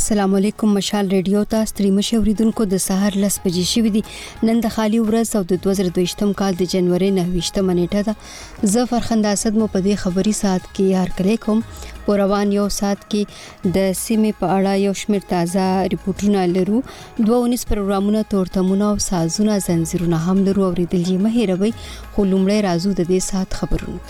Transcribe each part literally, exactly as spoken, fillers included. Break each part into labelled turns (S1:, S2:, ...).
S1: السلام علیکم. مشال ریډیو ته ستړي مشه اوریدونکو د سحر لس بجې شوې دي. نن د خالي ورځ او د دوه زره دوه ویشتم کال د جنوري نهه ویشتمه نیټه ده. زه فرخنده اسد مو په دې خبري ساعت کې هر کله کوم په روان یو ساعت کې د سیمې په اړه یو شمېر تازه ریپورتونه لرو. دوه ونیس پروګرامونه تورتمونه او سازونه زنجیرونه هم لرو. اوریدل یې مه هېروئ. خو لومړی راځو د دې ساعت خبرونه.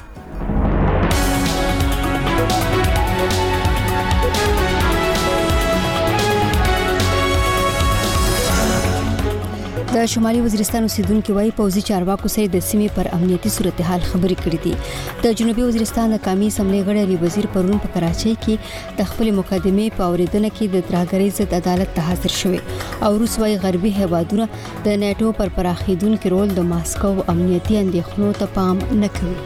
S1: د شمالي وزیرستان اوسیدونکو وايي پوځي چارواکو سره د سیمې پر امنیتي صورتحال خبرې کړې دي. د جنوبي وزیرستان د قومي اسمبلی غړي علي وزیر پرون په کراچۍ کې د خپل مقدمې په اوریدنه کې د ترهګرۍ ضد عدالت ته حاضر شوی او روس وايي غربي هیوادونه د نیټو پر پراخیدونکو رول د ماسکو امنیتي اندېښنو ته پام نه کوي.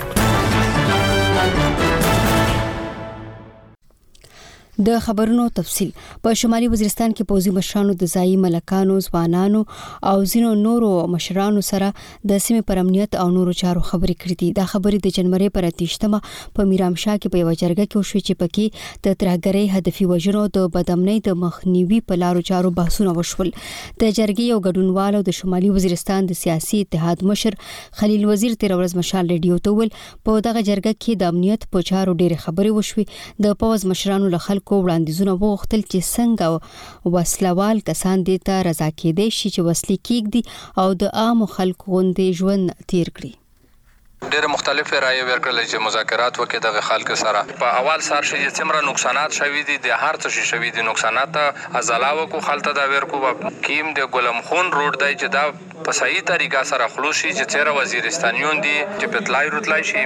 S1: د خبرونو تفصيل. په شمالي وزیرستان کې پوځي مشرانو د ځایي ملکانو، ځوانانو او ځینو نورو مشرانو سره د سیمې پر امنیت او نورو چارو خبرې کړې دي. دا خبرې د جنوري پر اتهشتمه په میرامشاه کې په یو جرګه کې وشوې چې پکې د ترهګرۍ هدفي وژنو د بدامنۍ د مخنیوي په لارو چارو بحثونه وشول. د جرګې یو ګډونوالو د شمالي وزیرستان د سیاسي اتحاد مشر خلیل وزیر تیر ورځ مشال ریډیو ته ویل په دغه جرګه کې د امنیت په چارو ډېر خبرې وشوې. د پوز مشرانو له خلکو وړاندیزونه وغوښتل چې څنګه وسلوال کسان دې ته رضا کېدای شي چې وسلې کېږدي او د عام خلکو غوندې ژوند تیر کړي.
S2: ډېر مختلف رایې ورکړل چې مذاکرات وکړي دغه خلک سره. په اول سر شي چې څومره نقصانات شوي دي د هر څه شوي دي نقصانات ازلاو کو خلته دا ورکو کیم د ګلم خون روډ دی چې دا په صحیح طریقه سره خلوصي چې چیرې وزیرستانیون دي چې پتلای روتلای شي.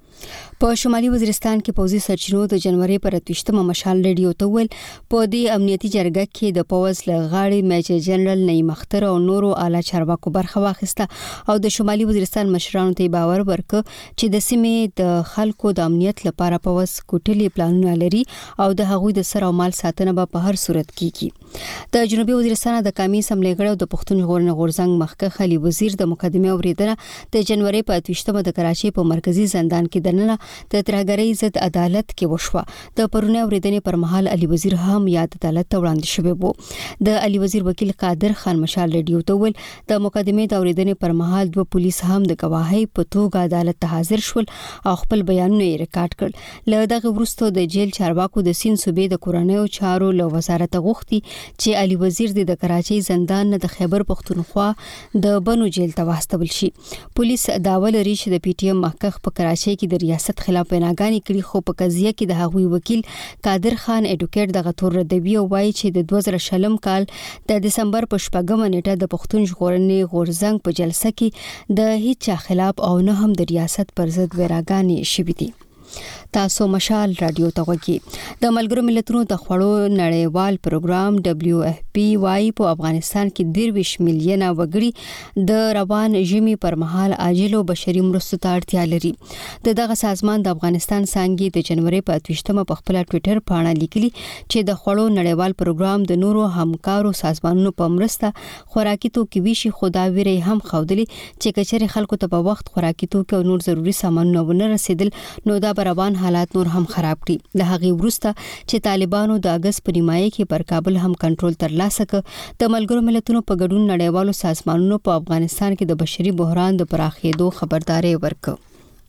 S1: په شمالي وزیرستان کې پوځي سرچینو د جنوري پر اتهشتمه مشال ریډیو ته ویل په دې امنیتي جرګه کې د پوز لغاړي میجر جنرال نعیم اختر او نورو اعلی چارواکو برخه واخیسته او د شمالي وزیرستان مشرانو ته باور ورکړ چې د سیمې د خلکو د امنیت لپاره پوز کوټلي پلانونه لري او د هغوی د سر او مال ساتنه به په هر صورت کیږي. د جنوبي وزیرستان د قومي اسمبلی غړي د پښتون ژغورنې غورځنګ مخکښ علي وزیر د مقدمې اوریدنه د جنوري په اتهشتمه د کراچۍ په مرکزی زندان کې دننه د ترهګرۍ ضد عدالت کې وشوه. د پرونی اوریدنې پر مهال علي وزیر هم یاد عدالت ته وړاندې شوی وو. د علي وزیر وکیل قادر خان مشال ریډیو ته ویل د مقدمې د اوریدنې پر مهال دوه پولیس هم د گواهی په توګه عدالت ته حاضر شول او خپل بیانونه یې ریکارډ کړل. له دغه وروسته د جیل چارواکو د سین صوبې د کورنیو چارو له وزارت غوښتي چې علي وزیر د کراچۍ زندان نه د خیبر پښتونخوا د بنو جیل ته واستول شي. پولیس داوا لري چې د پی ټی ایم مخکښ په کراچۍ کې د ریاست خلاف پناګانی کړي خو په قضیه کې د هغوی وکیل قادر خان اډوکیټ دغه تور ردوی او وایي چې د دوه زره شلم کال د دسمبر په شپږمه نیټه د پښتون ژغورنې غورځنګ په جلسه کې د هیڅ خلاف او نه هم د ریاست پر ضد ویراګانې شوې دي. تاسو مشال رادیو ته وګورئ. د ملګرو ملتونو د خوړو نړیوال پروګرام دبليو اف پی وايي په افغانستان کې درویش میلیونه وګړي د روان ژمي پر مهال عاجلو بشري مرستو ته اړتیا لري. د دغه سازمان د افغانستان څنګه د جنوري په اتهشتمه په خپل ټوئیټر باندې لیکلي چې د خوړو نړیوال پروګرام د نورو همکارو سازمانونو په مرسته خوراکي توکي ویشي خدا ویری هم خودلی چې کچري خلکو ته په وخت خوراکي توکي او نور ضروري سامانونه ونه رسیدل نو دا روان حالات نور هم خراب کړي. له هغې وروسته چې طالبانو د اگست په نیمایي کې پر کابل هم کنټرول ترلاسه کړ د ملګرو ملتونو په ګډون نړیوالو سازمانونو په افغانستان کې د بشري بحران د پراخېدو خبرداري ورکړه.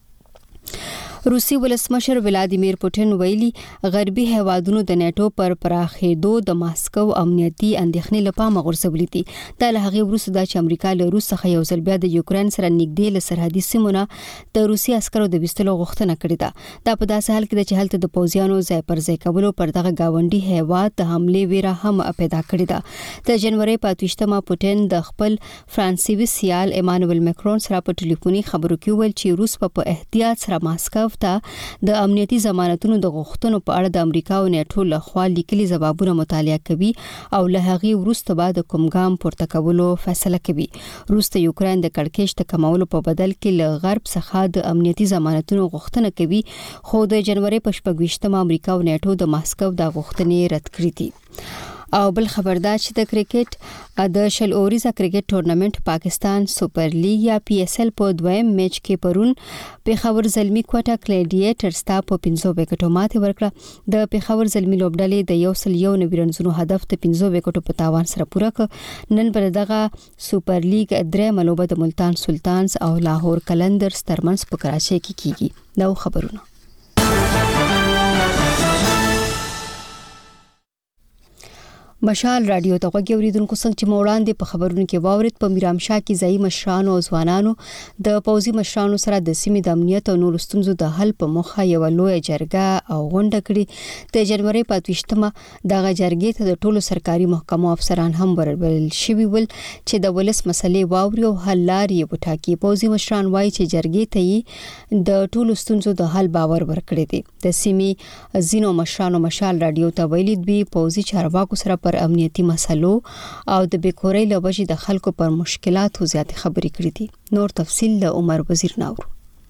S1: روسي ولسمشر ولادیمیر پوټین ویلي غربي هیوادونو د نیټو پر پراخېدو د ماسکو امنیتي اندېښنې لپاره غورځولې دي. دا له هغې وروسته د امریکا له روس څخه یو ځل بیا د یوکرين سره نږدې له سرحدي سیمونه د روسي عسکرو د وستلو غوښتنه کړې ده. دا په داسې حال کې چې هلته د پوځیانو ځای پر ځای کولو پر دغه گاونډي هیواد د حملې ویره هم پیدا کړې ده. د جنوري په اتهشتمه پوټین د خپل فرانسوي سیال ایمانوئل ماکرون سره په ټلیفوني خبرو کې ویل چې روس په احتیاط سره ماسکو ته د امنیتي ضمانتونو د غوښتنو په اړه د امریکا او نیټو لخوا لیکلي ځوابونه مطالعه کوي او له هغې وروسته به د کوم ګام پورته کولو فیصله کوي. روس د یوکرين د کړکېچ د کمولو په بدل کې له غرب څخه د امنیتي ضمانتونو غوښتنه کوي خو د جنوري په شپږ ویشتمه امریکا او نیټو د ماسکو د غوښتنې رد کړې دي. او بل خبردار چې د کرکټ د شل اوریزه کرکټ ټورنمنت پاکستان سپر لیګ یا پی ایس ایل په دویم میچ کې پرون پیښور زلمی کوټه کلیډیټرز ته په پنځو وکټو ماته ورکړه. د پیښور زلمی لوبډلې د یو سل یو نوي رنزونو هدف ته پنځو وکټو په تاوان سره پوره کړ. نن پر دغه سپر لیګ درې ملوبه د ملتان سلطانز او لاهور کلندرز ترمنځ په کراچۍ کې کیږي. دا خبرونه مشال رادیو ته غوږی اوریدونکو څنګه چې موړاندې په خبرونو کې واورید په میرامشاه کې ځای مشرانو او ځوانانو د پوزي مشرانو سره د سیمې د امنیت او نور ستونزو د حل په مخه یو لوی جرګه او غونډه کړې. د جنوري په اتوشتمه دغه جرګې ته د ټولو سرکاري محکمو افسران هم وربل شوي ول چې د ولس مسلې واوري او حل لارې وټاکي. پوزي مشران وایي چې جرګې ته د ټولو ستونزو د حل باور ورکړي دي. د سیمې زینو مشرانو مشال رادیو ته ویلي دوی پوزي چارواکو سره پر امنیتي مسلو او د بیکورۍ له وجې د خلکو پر مشکلاتو زیات خبرې کړې دي. نور تفصیل له عمر وزیر ناور.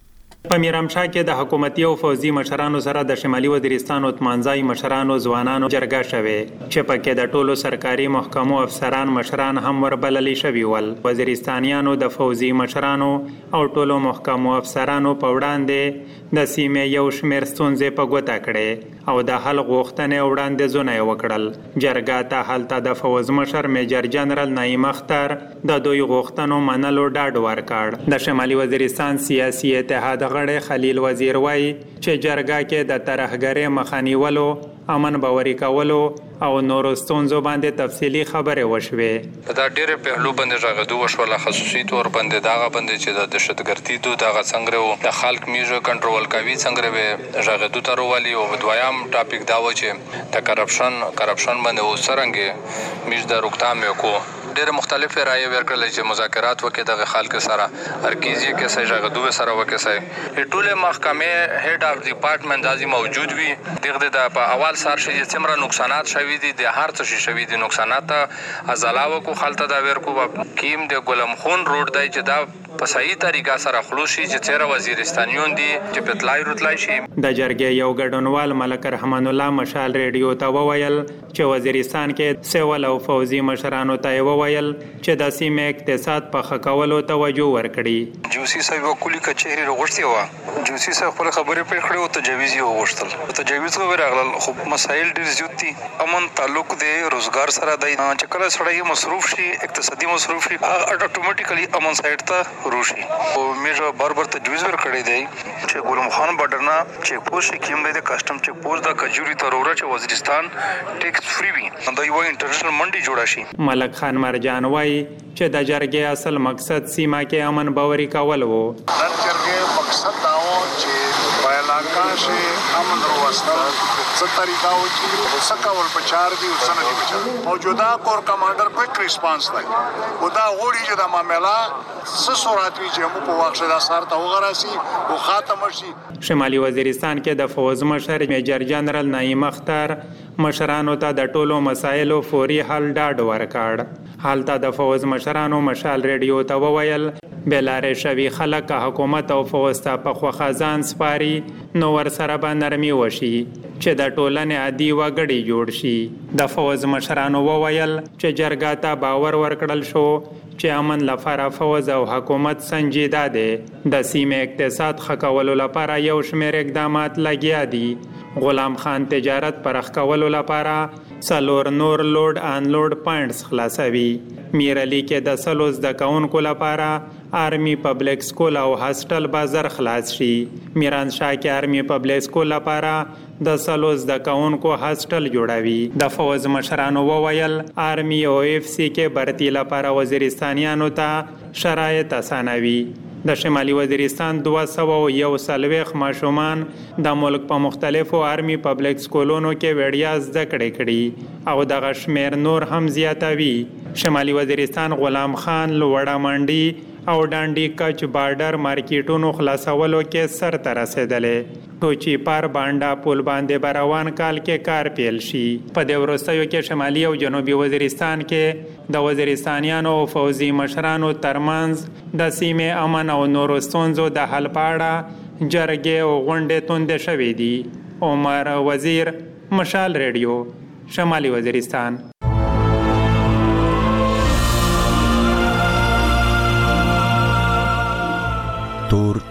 S3: په میرامشاه کې د حکومتي او فوزي مشرانو سره د شمالي وزیرستان او تمانځای مشرانو ځوانانو جرګه شوه چې پکې د ټولو سرکاري محکمو افسران مشران هم وربلل شوي ول. وزیرستانیانو د فوزي مشرانو او ټولو محکمو افسرانو په وړاندې د سیمې یو شمېر ستونزې په ګوته کړې او د حل غوښتنې وړاندیزونه یې وکړل. جرګه ته هلته د فوز مشر میجر جنرال نعیم اختر د دوی غوښتنو منلو ډاډ ورکړ. د شمالي وزیرستان سیاسي اتحاد غړی خلیل وزیر وای چې جرګه کې د ترهګرۍ مخه نیولو، امن باوري کولو او نورو ستونزو باندې تفصیلی خبرې وشوې.
S2: دا ډېر پهلو باندې راغدو وشول، خصوصي تور باندې داغه باندې چې د دهشتګردي دو دغه څنګه د خلک میژه کنټرول کوي څنګه به راغدو تر والی او دویم ټاپک دا و چې د کرپشن کرپشن باندې وسرنګ میژ د روکتام کو ډېر مختلف رائے ورکړل چې مذاکرات وکړي د خلک سره ارکیزي کې سې راغدو سره وکړي سې ټوله محکمه هډ اف ډپارټمنټ دازي موجود وي. دغه د په اول سر شي چې څومره نقصانات شوي دي د هر څه شوي دي نقصانات ازلاو کو خلته دا ورکو کیم د ګلم خون روډ دی چې دا په صحیح طریقه سره خلوص شي چې چیرې وزیرستانیون دي چې پتلای روتلای شي.
S3: د جرګې یو ګډونوال ملک رحمان الله مشال ریډیو ته وویل چې وزیرستان کې سیول او فوزي مشرانو ته وویل چې د سیمې اقتصاد په خکولو توجه ورکړي.
S4: جوسی صاحب وکولي کچېری وغوښتي و جوسی صاحب خپل خبرې پرې کړې او تجویز یې وغوښتل. تجویز خو راغلل خو مسایل ډېر زیات دي. امن تعلق دی روزګار سره دی چې کله سړی مصروف شي اقتصادي مصروف شي اتوماتیکلی امن سایډ ته روشي. او میجه بار بار تجویز ورکړی دی چې ګلم خان بارډر نه چیک پوسټ کیم دی د کسٹم چیک پوسټ د کجوري ترورا چې وزیرستان ټیکس فری وي دا یو انټرنیشنل منډي جوړا شي.
S3: ملک خان مرجان وای چې د جرګې اصل مقصد سیمه کې امن باوري کول وو.
S5: د جرګې مقصد دا و چې په علاقه کې امن وروسته څه طریقه و چې څه کول پچار دي او څه نه دي پچار. موجوده کور کمانډر کوئک ریسپانس دی او دا غوړي چې د معاملې څه صورت وي چې موږ په وخت دا سر ته وغراسي او خاتم شي.
S3: شمالي وزیرستان کې د فوز مشر میجر جنرال نعیم اختر مشرانو ته د ټولو مسایلو فوري حل ډاډ ورکړ. حالته د فوز مشرانو مشال ریډیو ته وویل بلاره شوی خلک حکومت او فوز ته په خوخه ځان سپاري نو ور سره به نرمي وشي چې د ټولنې عادي وګړي جوړ شي. د فوز مشرانو وویل چې جرګه ته باور ورکړل شو چې امن لپاره فوز او حکومت سنجیده دي. د سیمې اقتصاد ښه لپاره یو شمېر اقدامات لګیا دي. غلام خان تجارت پرخ کولو لپاره څلور نور لوډ ان لوډ پوینټس خلاصوي. میرعلی کې د سلوز د کاونکو لپاره آرمی پبلک سکول او هاستل بازار خلاص شي. میران شاه کې آرمی پبلک سکول لپاره د سلوز د کاونکو هاستل جوړوي. د فوز مشرانو وویل آرمی او اف سی کې برتی لپاره وزیرستانیانو ته شرایط اسانوي. د شمالي وزیرستان دوه سوه یو څلوېښت ماشومان د ملک په مختلفو آرمی پبلک سکولونو کې وړیا زده کړې کړي او دغه شمېر نور هم زیاتوي. شمالي وزیرستان غلام خان لوړه منډي او ډانډي کچ بارډر مارکیټونو خلاصولو کې سر ته رسېدلې. ټوچی پار بانډا پل باندې بروان کال کې کار پیل شي. په دې وروستیو کې شمالي او جنوبي وزیرستان کې د وزیرستانیانو او فوزي مشرانو ترمنځ د سیمې امن او نورو ستونزو د حل په اړه جرګې او غونډې توندې شوې دي. عمر وزیر، مشال ریډیو، شمالي وزیرستان.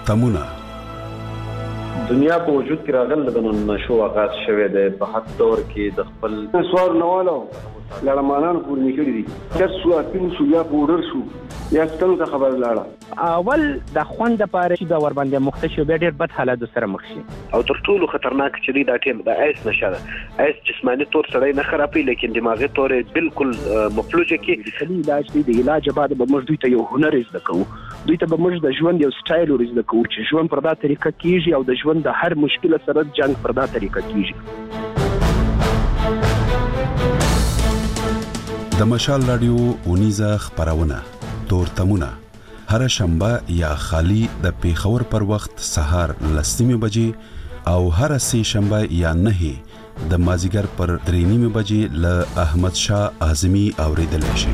S6: تورتمونه.
S7: دنیا په وجود کې راغله د نشو آغاز شوه د په حد دور کې د خپل
S8: سوار نوالو لړمانان پورې نکړي دي چې سو اپین سو یا پودر شو یا ستنو ته خبر لاړه
S9: اول د خوند لپاره چې د ور باندې مختشو به ډېر بد حالات سره مخ شي
S7: او تر ټولو خطرناک چې دی دا ټیم د ایس نشه ده. ایس جسمانی تور سره نه خرابې لیکن دماغي تور بالکل مفلوجه کې
S9: د علاج دی د علاج بعد به موږ دوی ته یو هنر زده کوو، دوی ته به موږ د ژوند یو سټایل ورزده کوو چې ژوند پر دا طریقه کیږي او د ژوند د هر مشکل سره جنگ پر دا طریقه کیږي.
S6: د مشال رادیو اونیزه خبرونه تورتمونه هر شنبه یا خالی د پیښور پر وخت سهار لسنیمه بجې او هر سه شنبه یا نه د مازیګر پر درې نیمه بجې له احمد شاه اعظمي اوریدل شي.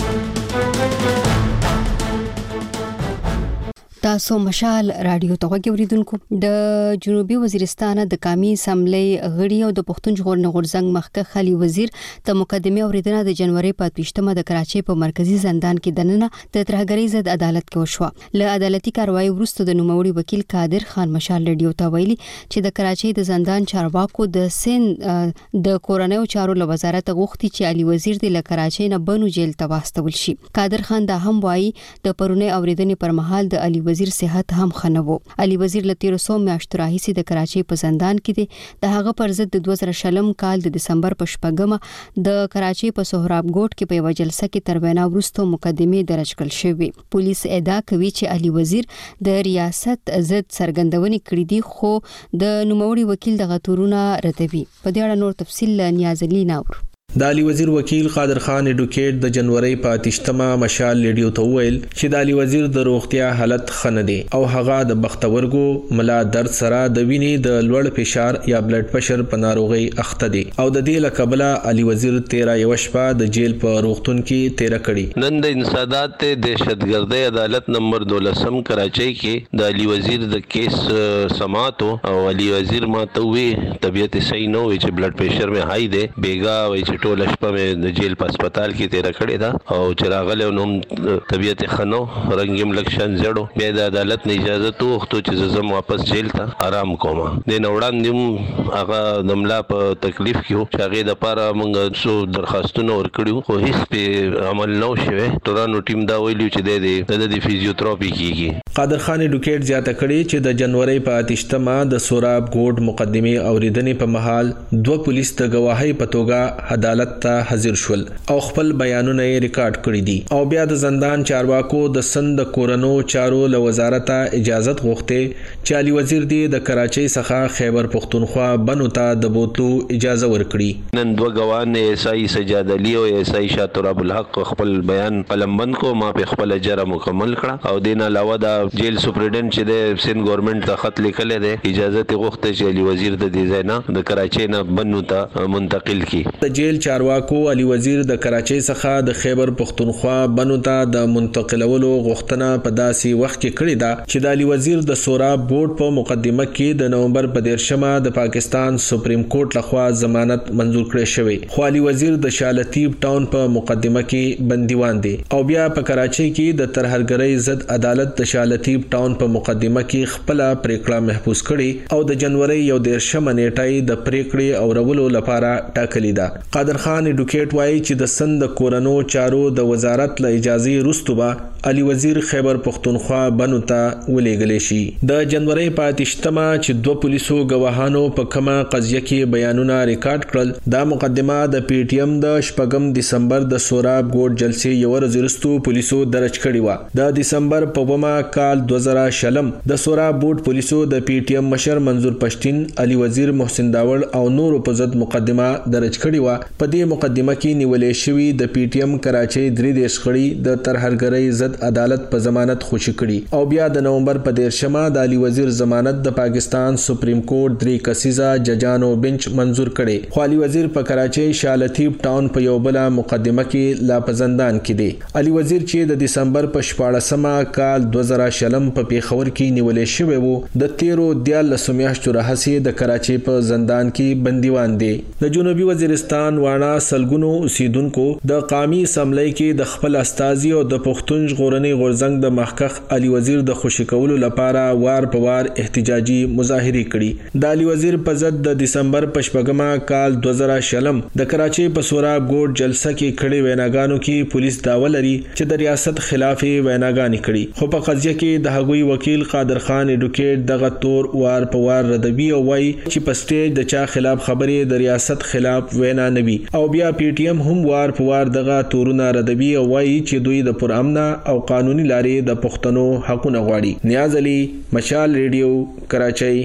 S1: تاسو مشال رادیو ته غوړیدونکو د جنوبي وزیرستان د قومي اسمبلی غړي او د پښتون ژغورنې غورځنګ مخکښ خالي وزیر د مقدمه اوریدنه د جنوري په پنځمه د کراچۍ په مرکزی زندان کې دننه د ترهګرۍ ضد عدالت کې وشو. له عدالتي کاروایی وروسته د نوموړي وکیل قادر خان مشال رادیو ته ویلي چې د کراچۍ د زندان چارواکو د سین د کورنیو چارو له وزارت غوښتي چې علي وزیر د کراچۍ نه بنو جیل ته واستول شي. قادر خان دا هم وایي د پرونی اوریدنې پر مهال د علي وزیر صحت هم خنوو. علي وزیر له تیر څو میاشتو راهیسې د کراچۍ په زندان کې دی. د هغه پر ضد د دوه زره شلم کال د دسمبر په شپږمه د کراچۍ په سهراب ګوټ کې په یو جلسه کې تر وینا وروسته مقدمه درج کړل شوې. پولیس ادعا کوي چې علي وزیر د ریاست ضد څرګندونې کړې دي خو د نوموړي وکیل د غتورونه ردوي. په دې اړه نور تفصیل نیاز علي ناور.
S10: د علي وزیر وکیل قادر خان اډوکیټ د جنوري په اتشتمه مشال لیډیو ته ویل چې د علي وزیر د روغتیا حالت خنه دي او هغه د بختورګو ملا درد سره د وینې د لوړ فشار یا بلډ پريشر په ناروغي اخته دي او د دې لکبله علي وزیر تیرا یو شپه د جیل په روغتون کې تیر کړي.
S11: نن د انسداد دهشتګردۍ عدالت نمبر دولسم کراچۍ کې د علي وزیر د کیس سماعت او علي وزیر ما ته وی طبيعت صحیح نه وي چې بلډ پريشر مې هاي دی بیګا وي چې ټول شپه مې د جیل په هسپتال کې تیر کړی دا او چې راغله نو طبيعت خنو رنگیم لکشن زړو بیا د عدالت نه اجازه توغتو چې زم واپس جیل ته آرام کوم. د نوړان دیم هغه دملا په تکلیف کې چې هغه د پاره موږ څو درخواستونه ورکړیو خو هیڅ په عمل نه شوه. تورانو ټیم دا ویلو چې د د فزیوتراپي کیږي.
S10: قادر خان اډوکیټ زیاته کړي چې د جنوري په اتشتمه د سوراب ګوډ مقدمه اوریدنې په محل دوه پولیس د گواهی په توګه عدالت ته حاضر شول او خپل بیانونه یې ریکارډ کړی دي او بیا د زندان چارواکو د سند کورونو چارو له وزارت اجازه غوښته چې علي وزیر دی د کراچۍ څخه خیبر پختونخوا بنو ته د بوتلو اجازه ورکړي.
S11: نن دوه غوان ایس آی سجاد علي او ایس آی شاطر ابو الحق خپل بیان قلمبند کو ما په خپل اجازه مکمل کړه او دین علاوه د جیل سپرډنټ چې د سند ګورنمنت ته خط لیکل دی اجازه غوښته چې علي وزیر د دې ځای نه د کراچۍ نه بنو ته منتقل کړي.
S10: د جیل چارواکو علي وزیر د کراچۍ څخه د خیبر پختونخوا بنو ته د منتقلولو غوښتنه په داسې وخت کې کړې ده چې د علي وزیر د سوراب بورډ په مقدمه کې د نومبر په دیرشمه د پاکستان سپریم کورټ لخوا ضمانت منزور کړی شوی خو علي وزیر د شالتیب ټاون په مقدمه کې بندیوان دی او بیا په کراچۍ کې د ترهګرۍ ضد عدالت د شالتیب ټاون په مقدمه کې خپل پریکړه محفوظ کړي او د جنوري یو دیرشمه نیټه د پریکړې او رولو لپاره ټاکلې ده. قادر خان اډوکیټ وایي چې د سند کورونو چارو د وزارت له اجازه وروسته به علي وزیر خیبر پختونخوا بنو ته ولېږل شي. د جنوري په اتشتمه چې دوه پولیسو گواهانو په کومه قضیه کې بیانونه ریکارډ کړل دا مقدمه د پی ټی ایم د شپږم دسمبر د سوراب ګوټ جلسې یو ورځ وروسته پولیسو درج کړې و. د دسمبر په ومه کال دوه زره شلم د سوراب ګوټ پولیسو د پی ټی ایم مشر منظور پښتين علي وزیر محسن داوړ او نور په ضد مقدمه درج کړې و. په دې مقدمه کې نیولې شوی د پی ټی ایم کراچۍ درې دیش غړي د ترهګرۍ ضد عدالت په ضمانت خوشی کړي او بیا د نومبر په دیرشمه د علي وزیر ضمانت د پاکستان سپریم کورټ درې کسیزه ججانو بنچ منزور کړي. خو علي وزیر په کراچۍ شالتیب ټاون په یو بل مقدمه کې لا په زندان کې دی. علي وزیر چې د دسمبر په شپاړسمه کال دوه زره شلم په پیښور کې نیولې شوی وو د تیرو دیارلسو میاشتو راهیسې د کراچۍ په زندان کې بندیوان دی. د جنوبي وزیرستان وانا سلګونو اوسیدونکو د قومي اسمبلی کې د خپل استازي او د پښتون ژغورنې غورځنګ د مخکخ علي وزیر د خوشی کولو لپاره وار په وار احتجاجي مظاهرې کړي. د علي وزیر په ضد د دسمبر په شپږمه کال دوه زره شلم د کراچۍ په سوراب ګوټ جلسه کې کړي ویناګانو کې پولیس داوا لري چې د ریاست خلاف ویناګانې کړي، خو په قضیه کې د هغوی وکیل قادر خان اډوکیټ دغه تور وار په وار ردوي او وایي چې په سټیج د چا خلاف خبرې د ریاست خلاف وینا نه وي، او بیا پی ټی ایم هم وار په وار دغه تورونه ردوي او وایي چې دوی د پرامنه او قانوني لارې د پښتنو حقونه غواړي. نیاز علي، مشال ریډیو، کراچۍ.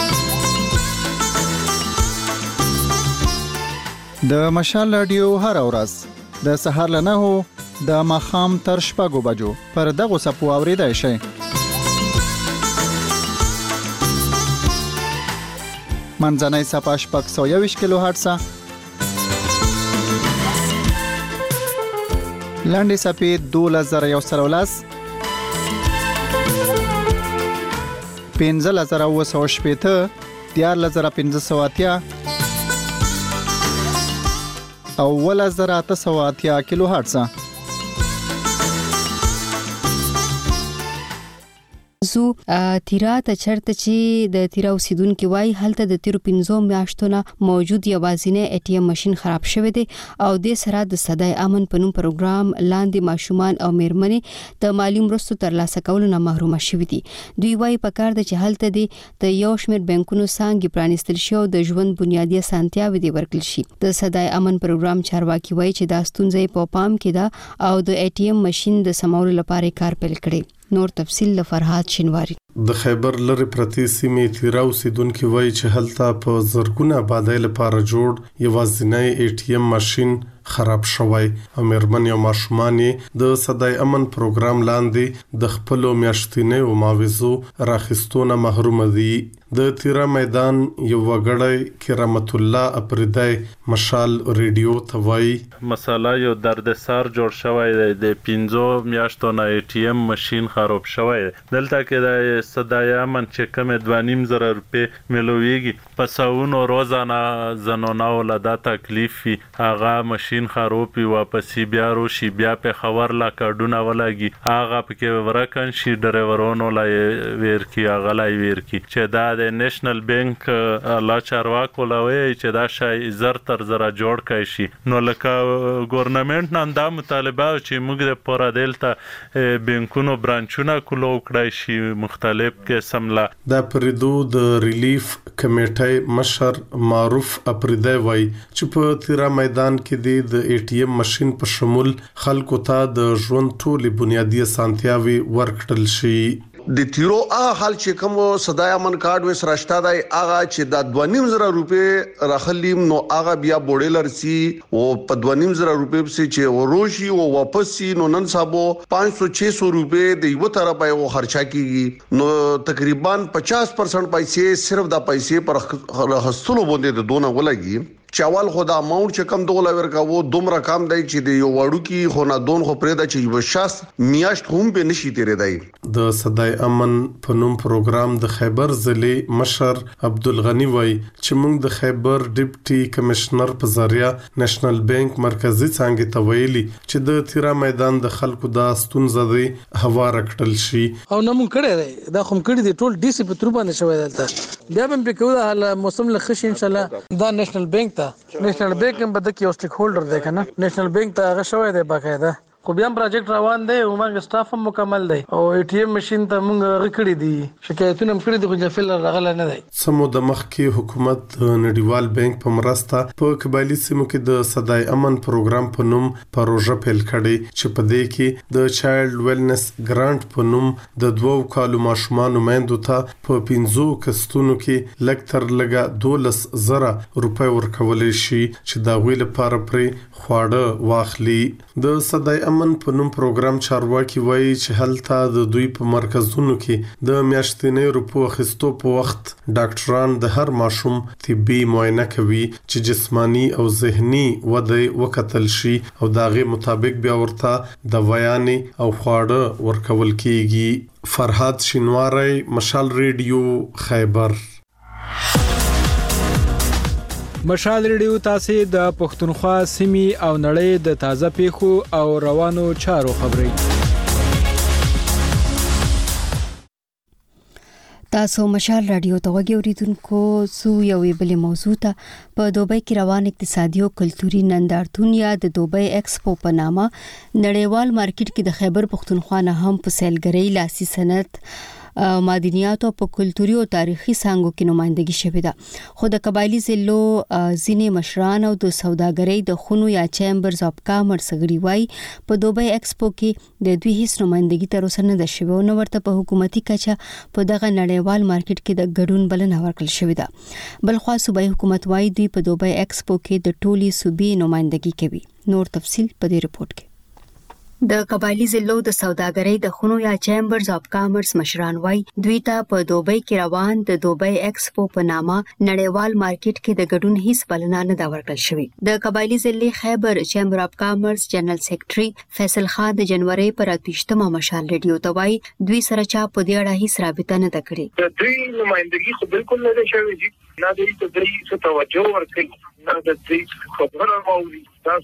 S12: د مشال رادیو هر ورځ د سهار له نهو د ماښام تر شپږو بجو پر دغو څپو اورېدای شئ. منځنۍ څپه شپږ سوه یوویشت کیلو هرټزه، لنډې څپې دولس زره یو سل او لس، پنځلس زره اووه سوه شپېته، دیارلس زره پنځه سوه اتیا او اوولس زره اته سوه اتیا کیلو هرټزه.
S1: زو تیرا ته چرته چې د تیرا اوسیدونکو وای هلته د تیرو پنځو میاشتو نه موجود یوازینی ای ټي ایم ماشين خراب شوی دی او د سره د صدای امن په نوم پروګرام لاندې ماشومان او میرمنې د مالی مرستو ترلاسه کولو نه محروم شوي دي. دوی وای په کار د چې هلته دی د یو شمېر بانکونو څنګه پرانستل شي او د ژوند بنیادی اسانتیاوې دی ورکړل شي. د صدای امن پروګرام چارواکي وای چې دا ستونزې په پام کې ده او د ای ټي ایم ماشين د سمولو لپاره کار پیل کړي. نور تفصیل له فرهاد شینواری.
S13: د خیبر لری پرتی سیمې تیرا اوسیدونکو وایي چې هلته په زرګونه آبادۍ لپاره جوړ یوازینی ای ټي ایم ماشين خراب شوی او مېرمنې او ماشومان د صدای امن پروګرام لاندې د خپل میاشتنې او معاوضو راخستونه محروم دي. د تیرا میدان یو وګړی کرامت الله اپریدای مشال ریډیو ته وایي
S14: مساله یو دردسر جوړ شوی دی، د پنځو میاشتو نه ای ټي ایم ماشين خراب شوی. دلته کې د صدای امن چې کوم دوه نیم زره روپۍ ملويږي په ساونو روزانه زنونه ولدا تکلیف وي، هغه ماشين خراب وي واپسی بیا روشي بیا په خبر لا کډونه ولګي هغه پکې ورکن شي ډرایورونو لا ویر کی هغه لا ویر کی چې دا د نېشنل بانک لا چارواکو لوي چې دا شای زر تر زره جوړ کای شي. نو لکه ګورنمنت نن دا مطالبه چې موږ د پورا دلته بانکونو برانچونه کولو کړای شي مختلف قسم لا.
S13: د پریدو د ریلیف کمیټې مشر معروف اپریدای وای چې په تیرا میدان کې د ای ټي ایم ماشين په شمول خلکو ته د ژوند ټولې بنیادی اسانتیاوي ورکړل شي.
S15: د تیرو هغه حال چې کوم صدای امن کارت وس راشته دی هغه چې د دوه نیم زره روپۍ راخلیم نو هغه بیا بوډیلر سي او په دوه نیم زره روپۍ پسې چې وروشي او واپس سي نو نن سبا پانچ سو چھ سو روپۍ د یو طرفه او خرچا کیږي نو تقریبا پچاس پرسنټ پیسې صرف د پیسې پر خستلو باندې د دونه ولګي. چاول خدا اماونت چې کم دغه ورکاوه دومره کم دی چې د یو وړو کې خو نه دون خو پرې د چې یو شخص میاشت هم به نشي تیرې دی.
S13: د صدای امن په نوم پروګرام د خیبر ضلع مشر عبدالغنی وای چې موږ د خیبر ډیپټي کمشنر په ذریعہ نېشنل بانک مرکزی څنګه ته ویلي چې د تیرا میدان د خلکو د ستونزې دی هوا رکټل شي
S16: او نو موږ کړی دی دا خو کړی دی ټول ډي سي په تر باندې شوی دلته بیا هم په کومه حال موسم لخص ان شاء الله دا نېشنل بانک نېشنل بانک هم بده کې یو سټیک هولډر دی کنه نېشنل بانک ته هغه شوی دی باقاعده خو بیا پروجیکټ روان دی او موږ سټاف هم مکمل دی او ای ټي ایم ماشين ته موږ غکړی دي شکایتونه هم کړی دي خو جفل راغله نه دی.
S13: سمو د مخ کې حکومت نړیوال بانک په مرسته په قبایلی سیمو کې د صدای امن پروګرام په نوم پروژه پیل کړي چې په دې کې د چایلډ ویلنس ګرانټ په نوم د دوو کالو ماشومان میندو ته په پنځو کستونو کې لکتر لګا دولس زره روپۍ ورکول شي چې دا ویل لپاره پرې خواړه واخلي. د صدای امن په نوم پروګرام چارواکي وایي چې هلته د دوی په مرکزونو کې د میاشتنې روپو اخیستو په وخت ډاکټران د هر ماشوم طبي معاینه کوي چې جسمانی او ذهني وده وکتل شي او داغه مطابق بیا ورته دوايانې او خواړه ورکول کیږي. فرهاد شینواری، مشال ریډیو، خیبر.
S17: مشال ریډیو تاسو د پښتونخوا سیمې او نړۍ د تازه پیښو او روانو چارو خبري
S1: تاسو مشال رادیو ته وګورئ سو یو بل موضوع ته په دوبۍ کې روان اقتصادي او کلتوري نندارتون یا د دوبۍ ایکسپو په نامه نړیوال مارکیټ کې د خیبر پښتونخوا نه هم په سیلګرۍ لاسي صنعت معدنیات او په کلتوري او تاریخي څانګو کې نمائندګي شوې ده خو د قبایلی ضلعو ځینې مشران او د سوداګرۍ د خونو یا چیمبرز اف کامرس غړي وای په دوبۍ ایکسپو کې د دوی هیڅ نمائندګي تر اوسه نه ده شوې نو ورته په حکومتي کچه په دغه نړیوال مارکیټ کې د ګډون بلنه ورکړل شوې ده بلخوا صوبایي حکومت وای دوی په دوبۍ ایکسپو کې د ټولي صوبې نمائندګي کوي نور تفصيل په دې رپورت کې د قبایلی ضلعو د سوداګرۍ د خونو یا چیمبرز اف کامرس مشران وای دوی ته په دوبۍ کې روان د دوبۍ ایکسپو په نامه نړیوال مارکیټ کې د ګډون هیڅ بلنه نه دا ورکړل شوې د قبایلی ضلع خیبر چیمبر اف کامرس جنرال سیکریټري فیصل خان د جنوري پر اتوشتمه مشال ریډیو ته وای دوی سره چا په دې اړه هیڅ رابطه نه کړې
S18: د دوی نمائندګي خو بالکل نه ده شوې نه دوی ته دوی څه توجه ورکړي نه د دې خبره ماوي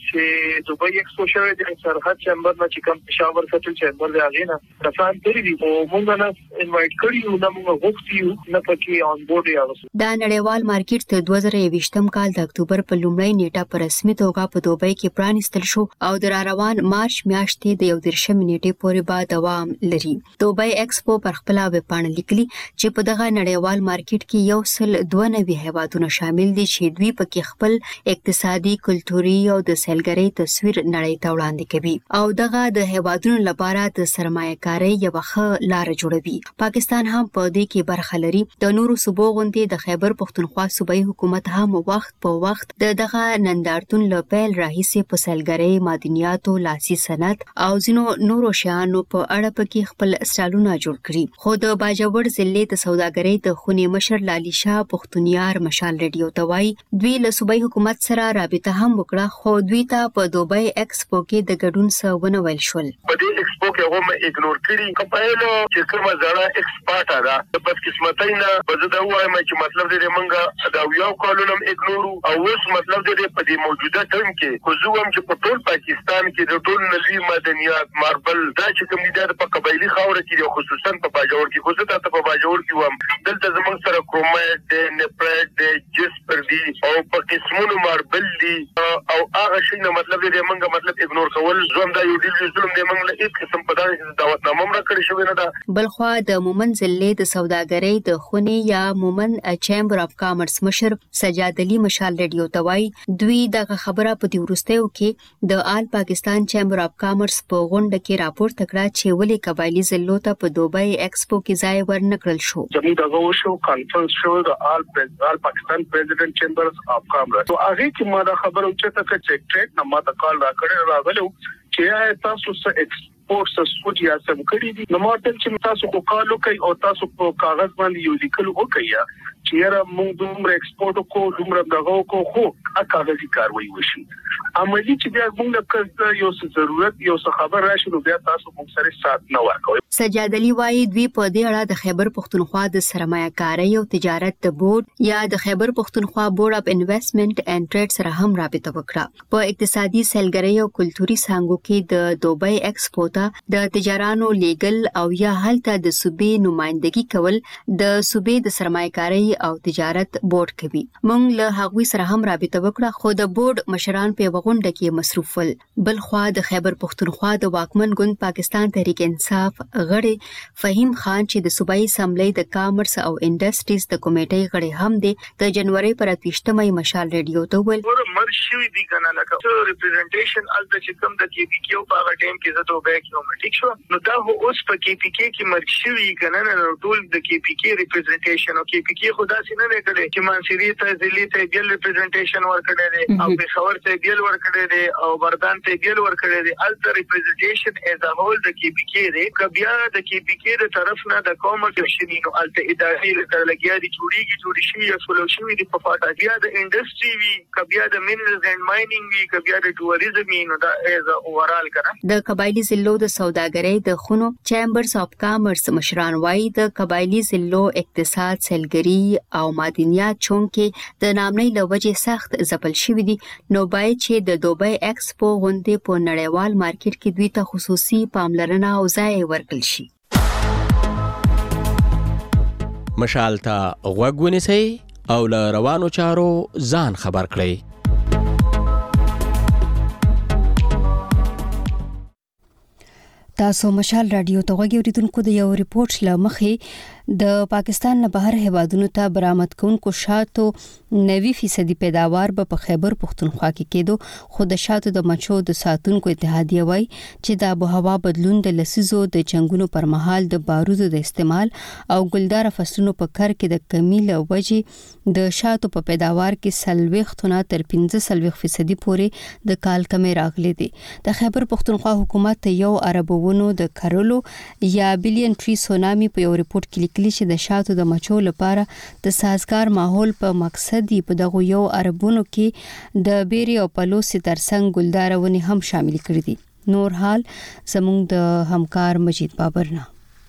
S18: چې دوبۍ ایکسپو شوه د سرحد چیمبر نه چې کوم پېښور کتل چیمبر دی هغه نه کسان تری دي او موږ نه انوایټ کړیو نه موږ غوښتیو نه پکې آن بورډ یاوسو
S1: دا نړیوال مارکیټ ته دوه زره یوویشتم کال د اکتوبر په لومړۍ نیټه پر رسمي توګه په دوبۍ کې پرانیستل شو او د روان مارچ میاشتې د یو درشم نیټې پورې به دوام لري دوبۍ ایکسپو پر خپل ویب پاڼه لیکلي چې په دغه نړیوال مارکیټ کې یو سل دوه نوي هیوادونه شامل دي چې دوی پکې خپل اقتصادي کلتوري او د سیلګرۍ تصویر نړۍ ته وړاندې کوي او دغه د هیوادونو لپاره د سرمایه‌کارۍ یو ښه لار جوړوي پاکستان هم په دې کې برخه لري د نورو صوبو غوندې د خیبر پښتونخوا صوبایي حکومت هم وخت په وخت د دغه نندارتون له پیل راهیسې په سیلګرۍ معدنیاتو لاسي صنعت او ځینو نورو شیانو په اړه پکې خپل سټالونه جوړ کړي خو د باجوړ ضلع د سوداګرۍ د خونې مشر لالي شاه پښتونیار مشال ریډیو ته وایي دوی له صوبایي حکومت سره رابطه هم وکړه خو دوی ته په دوبۍ ایکسپو کې د ګډون څه ونه ویل شول
S18: په دې ایکسپو کې هغه مې اګنور کړی کپایلو چې کومه زړه ایکسپورټ ده د بس قسمتای نه په زده وایم چې مطلب دې مونږه دا یو کولونم اګنورو او اوس مطلب دې په دې موجوده ټیم کې خو زه هم چې په ټول پاکستان کې د ټول نړۍ معدنیات ماربل دا چې کوم دي په قبایلی خاور کې خصوصا په باجوړ کې خو زه ته په باجوړ کې وم دلته زموږ سره کرومایټ د نپریټ د جسپر دي او په قسمونو ماربل دي او هغه شي نه مطلب دې مونږه مطلب اګنور کول زوم دا یو ډیر ظلم دې مونږ له هیڅ قسم په دغه دعوتنامه مړه کړی شوی نه ده
S1: بلخوا د مومن ضلع د سوداګرۍ د خونې یا مومن چیمبر اف کامرس مشر سجاد علي مشال ریډیو ته وایي دوی دغه خبره په دې وروستیو کې د آل پاکستان چیمبر اف کامرس په غونډه کې راپورته کړه چې ولې قبایلی ضلعو ته په دوبۍ ایکسپو کې ځای ورنکړل شو
S18: زموږ دغه وشو کانفرنس شو د آل آل پاکستان پریزیډنټ چیمبر اف کامرس او هغه چې ما دا خبره وچته چې سیکریټریټ نه ما ته کال راکړی راغلو چې تاسو څه ایکسپورټ سسټ یا سم کړی دي نو ماته چې تاسو کو کال کوي او تاسو په کاغذ باندې یو لیکل وکړئ چې را موږ دومره ایکسپورټ کو دومره دغه کو خو کاغذي کاروي وشي عملی چې بیا موږ کړه یو څه ضرورت یو څه خبر راشي نو بیا تاسو موږ سره سات نه ورکوي
S1: سجاد علي وایي دوی په دې اړه د خیبر پښتونخوا د سرمایه‌کارۍ او تجارت د بورډ یا د خیبر پښتونخوا بورډ اف انویسټمنټ اینڈ ټریډ سره هم رابطه وکړه په اقتصادي سیلګرۍ او کلتوري څانګو کې د دوبۍ ایکسپو ته د تجارانو لیګل او یا هلته د صوبې نمائندګي کول د صوبې د سرمایه‌کارۍ او تجارت بورډ کوي موږ له هغوی سره هم رابطه وکړه خو د بورډ مشران په غونډه کې مصروف ول بل خو د خیبر پښتونخوا د واکمن ګوند پاکستان تحریک انصاف غړي فهیم خان چې د صوبایي اسمبلی د کامرس او انډستریز د کمیټې غړي هم دي د جنوري پر اتوشتمه مشال ریډیو ته ویل
S18: مرشي دي کنه لکه ریپرزنټیشن ال د چې کوم د کې پی کیو په هغه ټیم کې زه دوه کیلومټریک شو نو دا هو اوس په کې پی کې کې مرشي کنه نه ټول د کې پی کې ریپرزنټیشن او کې پی کې خدا سینه نه کړي چې منصوري ته ضلعي ته بیل ریپرزنټیشن ورکړي او پېښور ته بیل ورکړي دي او بردان ته بیل ورکړي دي الټر ریپرزنټیشن از ا هول د کې پی کې دي کبیا د کې پی کې د طرف نه د کومرس شنینو الټر اداري لګیا دي جوړیږي جوړ شي یا سولوشن دي په فاټا بیا د انډستری وی کبیا د مینرلز اینڈ ماینینګ وی کبیا د ټوریزم نو دا از اورال کړه
S1: د قبایلی ضلعو د سوداګرۍ د خونو چیمبرز اف کامرس مشران وایي د قبایلی ضلعو اقتصاد سیلګري او معدنیات چونکې د نامنۍ لوجې سخت ځپل شوی دي نو باید چې د دوبۍ ایکسپو غونډې په نړیوال مارکیټ کې دوی ته خصوصي پاملرنه او ځای ورکړل شي
S19: مشال ته غوږ ونیسئ او له روانو چارو ځان خبر کړئ.
S1: تاسو مشال رادیو ته غوږی اوریدونکو د یو ریپورت له مخې د پاکستان نه بهر هیوادونو ته برآمد کونکو شاتو نوي فیصدي پیداوار به په خیبر پختونخوا کې کېدو، خو د شاتو د مچو د ساتونکو اتحادیه وایي چې د آب و هوا بدلون د لسیزو د جنگونو پر مهال د بارودو د استعمال او ګلدار فصلونو په کار کې د کمی له وجې د شاتو په پیداوار کې سلويختونه تر پنځه سلويخ فیصدي پورې د کال کمی راغلي دي. د خیبر پختونخوا حکومت یو اربو ونو د کرلو یا بلین ټری سونامي په یو ریپورت کې لیکلي چې د شاتو د مچو لپاره د سازگار ماحول په مقصد په دغه یو اربونو کې د بیری او پلوسی ترڅنګ ګلدار ونی هم شامل کړي دي. نور حال زموږ د همکار مجید بابرنا.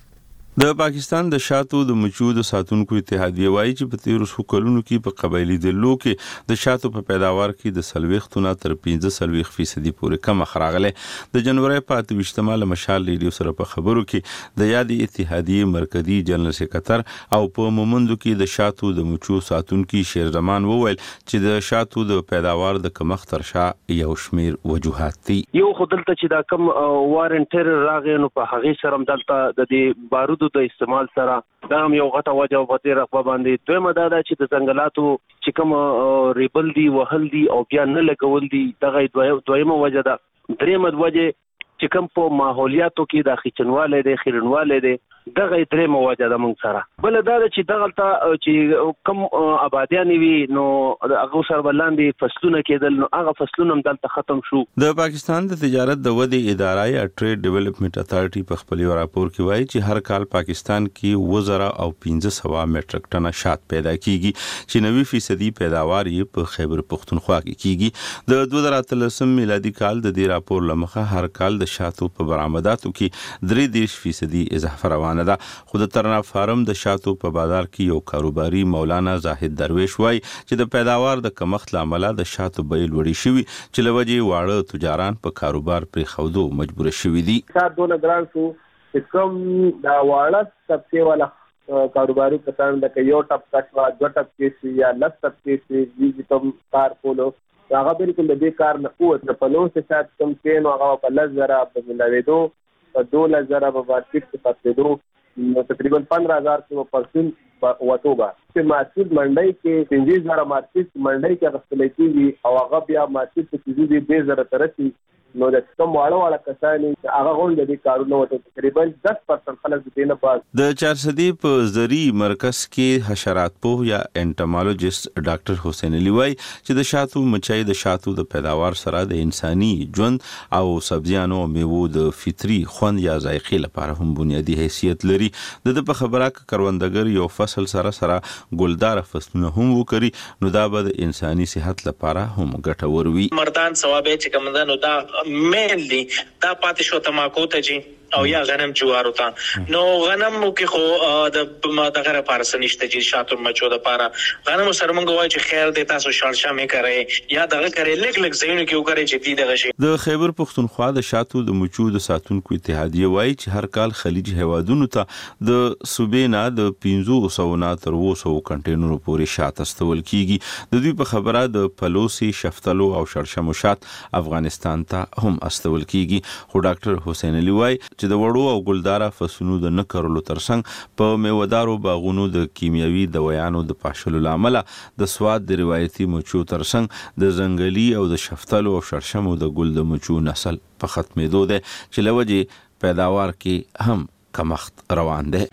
S6: د پاکستان د شاتو د مچو د ساتونکو اتحادیه وایي چې په تیرو څو کلونو کې په قبایلی ډلو کې د شاتو په پیداوار کې د سلويختونه تر پنځه سلويخ فیصدي پورې کم خراغله. د جنوري په اته ویشتمه له مشال ریډیو سره په خبرو کې د یادې اتحادیه مرکزی جنرال سکرټر او په مومندو کې د شاتو د مچو ساتونکو شیر زمان وویل چې د شاتو د پیداوار د کمښت ترشا یو شمیر وجوهات دي.
S7: یو خدلته چې دا کم وارنټر راغی نو په هغه سره مدلته د دې بارود د استعمال سره دا هم یو غټه وجه او په رقبه باندې دویمه دا ده چې د ځنګلاتو چې کوم ریبل دي وهل دي او بیا نه لګول دي دغه دویمه وجه ده. دریمه وجه چې کوم په ماحولیاتو کې د خچنواله د خیرنواله دي دغه درېمه وجه ده مونږ سره. بل دا چې دغه چې کوم آبادیان وي نو هغه سره بلاندې فصلونه کېدل نو هغه فصلونه هم دلته ختم شو.
S6: د پاکستان د تجارت د ودې اداره یا ټریډ ډیولپمنٹ اتھارټي په خپل راپور کې وایي چې هر کال پاکستان کې وزره او پنځه سوه میټریک ټن شات پیدا کیږي چې نوي فیصدي پیداوار یې په خیبر پختونخوا کې کیږي. د دوه زره اتلسم میلادي کال د دې راپور لمخه هر کال د شاتو په برآمداتو کې درې دېرش فیصدي اضافه روانه ده. خو د ترنا فارم د شاتو په بازار کې یو کاروباري مولانا زاهد درویش وایي چې د پیداوار د کمښت لامل د شاتو بیې لوړې شوي چې لوجې واړه تجاران په کاروبار پرې خودو مجبور شوي دي.
S20: شات دونه ګران شو چې کوم دا واړه طبقه والا کاروباري کسان د یو ټپ کټوا دوه ټپ کې یا لس ټپ کې چې کوم کار کولو هغه بالکل د دې کار نه قوت نه پلوس شات کوم کې نو هغه په لږ زره په ملاویدو په دوله زره په مارکیټ کې پاتېدو نو تقریبا پندرہ ہزار کے پرسن وتو با چې مارکیټ منډي کې پنځه زره مارکیټ منډي کې غوښتل کېږي او هغه بیا مارکیټ کې تیزی به زره ترسي نو د کوم واړه واړه کسانی هغه غونډه دي کارونه وته تقریبا دس پرسنټ خلک دې نه پاس.
S6: د چارسدي په زری مرکز کې حشرات پوه یا انټمالوجیست ډاکټر حسین علي وای چې د شاتو مچای د شاتو د پیداوار سره د انساني ژوند او سبزیانو او میوو د فطري خوند یا ذایقې لپاره هم بنیادی حیثیت لري. د په خبره ک کروندګر یو فصل سره سره ګلدار فصلونه هم وکړي نو دا به د انساني صحت لپاره هم ګټور وي.
S21: مردان ثوابه چې کوم ده نو دا مینلی دا پاتې شو تماکو ته جی او یا غنم جوارو ته نو غنم کې خو د دغه لپاره سنشته چې شاتو مچو د لپاره غنم سره مونږ وایي چې خیر دې تاسو شړشا مې کوي یا دغه کوي لګ لګ زینو کې وکړي چې دې دغه شي.
S6: د خیبر پختونخوا د شاتو د مچو د ساتونکو اتحادیه وایي چې هر کال خلیج هیوادونو ته د صوبې نه د پنځه سوه نه تر اوه سوه کنټینرونو پورې شات استول کیږي. د دوی په خبره د پلوسی شفتلو او شړشمو شات افغانستان ته هم استول کیږي. خو ډاکټر حسین علي وایي چې د وړو او ګلدارا فصلونو د نکرلو ترڅنګ په میوهدارو باغونو د کیمیاوي دوايانو د پاشلو لامل د سواد د روایتي مچو ترڅنګ د زنګلي او د شفتلو او شړشمو د ګل د مچو نسل په ختمېدو ده چې لوجه پیداوار کې هم کمښت روان ده.